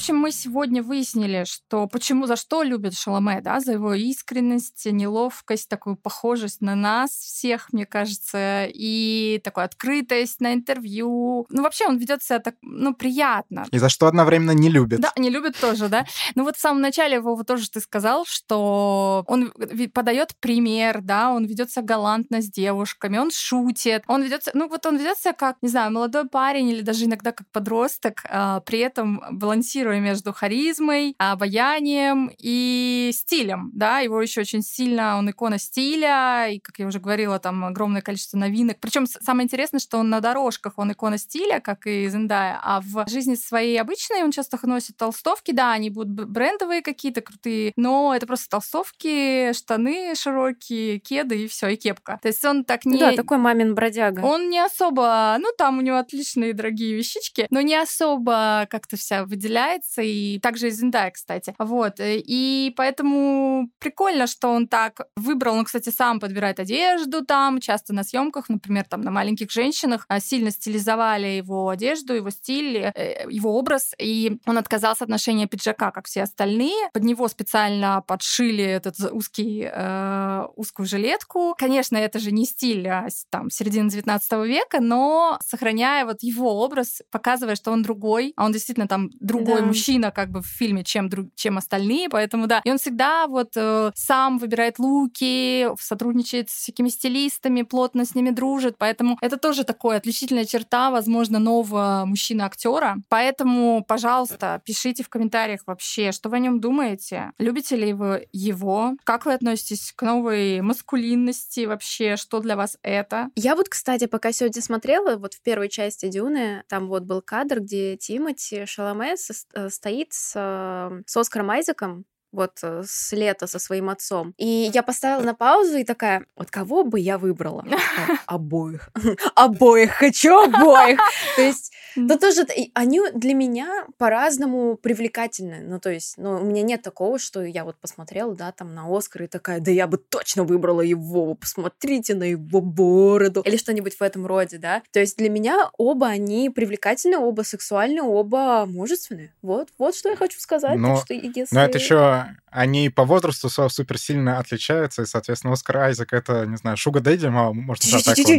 общем, мы сегодня выяснили, что почему, за что любят Шаломе, да, за его искренность, неловкость, такую похожесть на нас всех, мне кажется, и такую открытость на интервью. Ну, вообще он ведет себя так, ну, приятно. И за что одновременно не любит. Да, не любит тоже, да. Ну вот в самом начале, Вова, тоже ты сказал, что он подает пример, да, он ведет себя галантно с девушками, он шутит, он ведет себя, ну вот он ведет себя как, не знаю, молодой парень или даже иногда как подросток, а, при этом балансируя между харизмой, обаянием и стилем, да, его еще очень сильно, он икона стиля, и, как я уже говорила, там огромное количество новинок. Причем самое интересное, что он на дорожках, он икона стиля, как и Зендая, а в жизни своей обычной он часто носит толстовки, да, они будут брендовые какие-то крутые, но это просто толстовки, штаны широкие, кеды и все, и кепка. То есть он так не... Да, такой мамин бродяга. Он не особо... Ну, там у него отличные дорогие вещички, но не особо как-то вся выделяется, и также и Зендая, кстати. Вот. И поэтому прикольно, что он так выбрал. Он, кстати, сам подбирает одежду там, часто на съемках, например, там на маленьких женщинах сильно стилизовали его одежду, его стиль, его образ, и он отказался от ношения пиджака, как все остальные. Под него специально подшили этот узкий, э, узкую жилетку. Конечно, это же не стиль а, там, середины девятнадцатого века, но сохраняя вот его образ, показывая, что он другой, а он действительно там другой да. мужчина как бы в фильме, чем, чем остальные, поэтому да. И он всегда вот э, сам выбирает луки, сотрудничает с всякими стилистами, плотно с ними дружит, поэтому это тоже такая отличительная черта, возможно, нового мужчины-актера. Поэтому, пожалуйста, пишите в комментариях вообще, что вы о нем думаете. Любите ли вы его? Как вы относитесь к новой маскулинности вообще? Что для вас это? Я вот, кстати, пока сегодня смотрела, вот в первой части «Дюны», там вот был кадр, где Тимоти Шаломе стоит с, с Оскаром Айзеком, вот с лета со своим отцом. И я поставила на паузу и такая, вот кого бы я выбрала? Обоих. Обоих. Хочу обоих. То есть, ну тоже, они для меня по-разному привлекательны. Ну, то есть, ну, у меня нет такого, что я вот посмотрела, да, там на Оскар и такая, да я бы точно выбрала его, посмотрите на его бороду. Или что-нибудь в этом роде, да. То есть для меня оба они привлекательны, оба сексуальны, оба мужественны. Вот, вот что я хочу сказать. Но, так что, если... но это еще они по возрасту супер сильно отличаются, и, соответственно, Оскар Айзек — это, не знаю, шуга дэдди, можно так его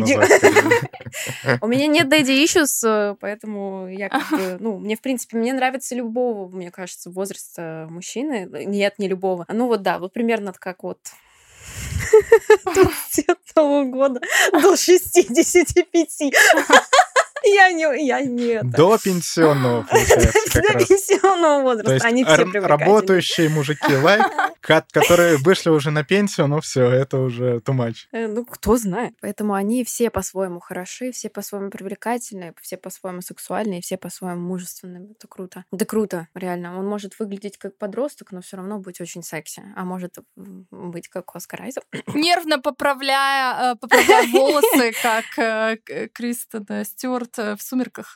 назвать. У меня нет дэдди issues, поэтому я как бы, ну, мне, в принципе, мне нравится любого, мне кажется, возраста мужчины. Нет, не любого. Ну вот да, вот примерно как вот двадцатого года до шестидесяти пяти. Я не, я не До пенсионного, получается, как До раз. пенсионного возраста, То есть они все привлекательные. Работающие мужики лайк, которые вышли уже на пенсию, ну все, это уже too much. Ну, кто знает. Поэтому они все по-своему хороши, все по-своему привлекательные, все по-своему сексуальные, все по-своему мужественные. Это круто. Это круто, реально. Он может выглядеть как подросток, но все равно быть очень секси. А может быть как Оскар Айзек. Нервно поправляя, поправляя волосы, как Кристен Стюарт в «Сумерках».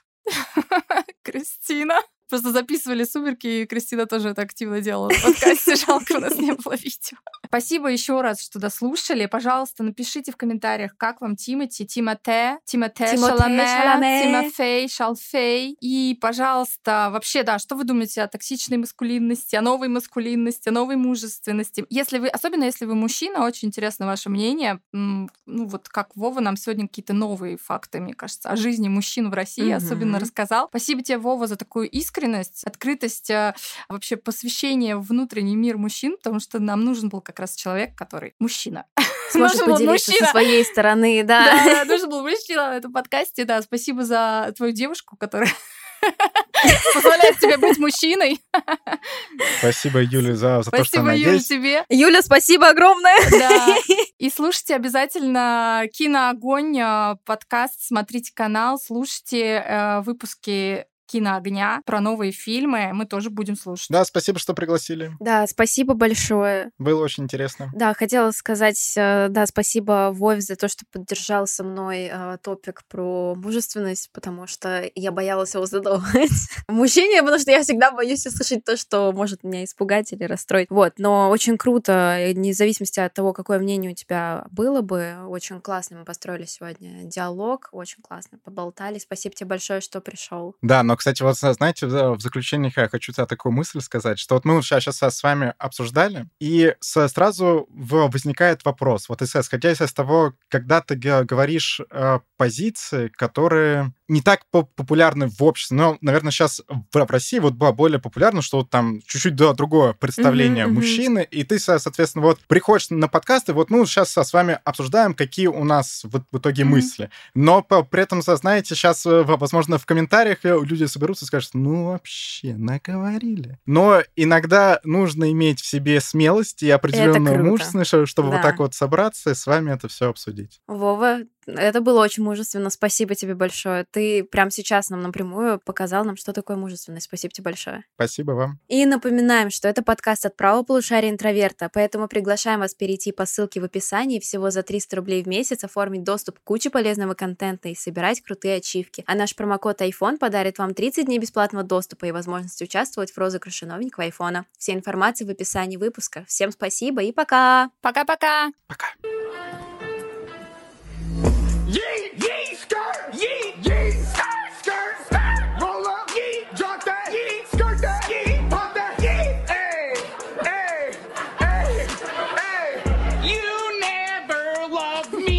Кристина. Просто записывали «Сумерки», и Кристина тоже это активно делала в подкасте. Жалко, у нас не было видео. Спасибо еще раз, что дослушали. Пожалуйста, напишите в комментариях, как вам Тимоти, Тимоте, Тимоте Шаломе, Тимофей, Шалфей. И, пожалуйста, вообще, да, что вы думаете о токсичной маскулинности, о новой маскулинности, о новой мужественности? Если вы, особенно если вы мужчина, очень интересно ваше мнение. Ну, вот как Вова нам сегодня какие-то новые факты, мне кажется, о жизни мужчин в России mm-hmm. особенно рассказал. Спасибо тебе, Вова, за такую искренность, открытость, вообще посвящение в внутренний мир мужчин, потому что нам нужен был как раз человек, который мужчина. Сможет поделиться со своей стороны, да. Да, нужен был мужчина на этом подкасте, да. Спасибо за твою девушку, которая позволяет тебе быть мужчиной. Спасибо, Юля, за, за то, что она Юля, есть. тебе. Юля, спасибо огромное. Да. И слушайте обязательно «Киноогонь», подкаст, смотрите канал, слушайте э, выпуски «Киноогня» про новые фильмы. Мы тоже будем слушать. Да, спасибо, что пригласили. Да, спасибо большое. Было очень интересно. Да, хотела сказать, да, спасибо Вове за то, что поддержал со мной э, топик про мужественность, потому что я боялась его задавать мужчине, потому что я всегда боюсь услышать то, что может меня испугать или расстроить. Вот, но очень круто, вне зависимости от того, какое мнение у тебя было бы, очень классно мы построили сегодня диалог, очень классно поболтали. Спасибо тебе большое, что пришел. Да, но Но, кстати, вот, знаете, в заключение я хочу тебе такую мысль сказать, что вот мы сейчас, сейчас с вами обсуждали, и сразу возникает вопрос. Вот исходя из того, когда ты говоришь э, позиции, которые не так популярны в обществе, но, наверное, сейчас в России вот было более популярно, что вот там чуть-чуть другое представление mm-hmm, мужчины, mm-hmm. и ты, соответственно, вот приходишь на подкасты, вот, ну, сейчас с вами обсуждаем, какие у нас в, в итоге mm-hmm. мысли. Но при этом, знаете, сейчас, возможно, в комментариях люди соберутся и скажут, ну, вообще, наговорили. Но иногда нужно иметь в себе смелость и определенную мужественность, чтобы да. вот так вот собраться и с вами это все обсудить. Вова, это было очень мужественно. Спасибо тебе большое. Ты прямо сейчас нам напрямую показал нам, что такое мужественность. Спасибо тебе большое. Спасибо вам. И напоминаем, что это подкаст от правого полушария интроверта, поэтому приглашаем вас перейти по ссылке в описании, всего за триста рублей в месяц оформить доступ к куче полезного контента и собирать крутые ачивки. А наш промокод iPhone подарит вам тридцать дней бесплатного доступа и возможность участвовать в розыгрыше новенького айфона. Вся информация в описании выпуска. Всем спасибо и пока! Пока-пока! Пока! Yeet, yeet, skirt, yeet, yeet, skirt, skirt, skirt, roll up, yeet, drop that, yeet, skirt that, yeet, pop that, yeet, hey, hey, hey, hey, you never loved me.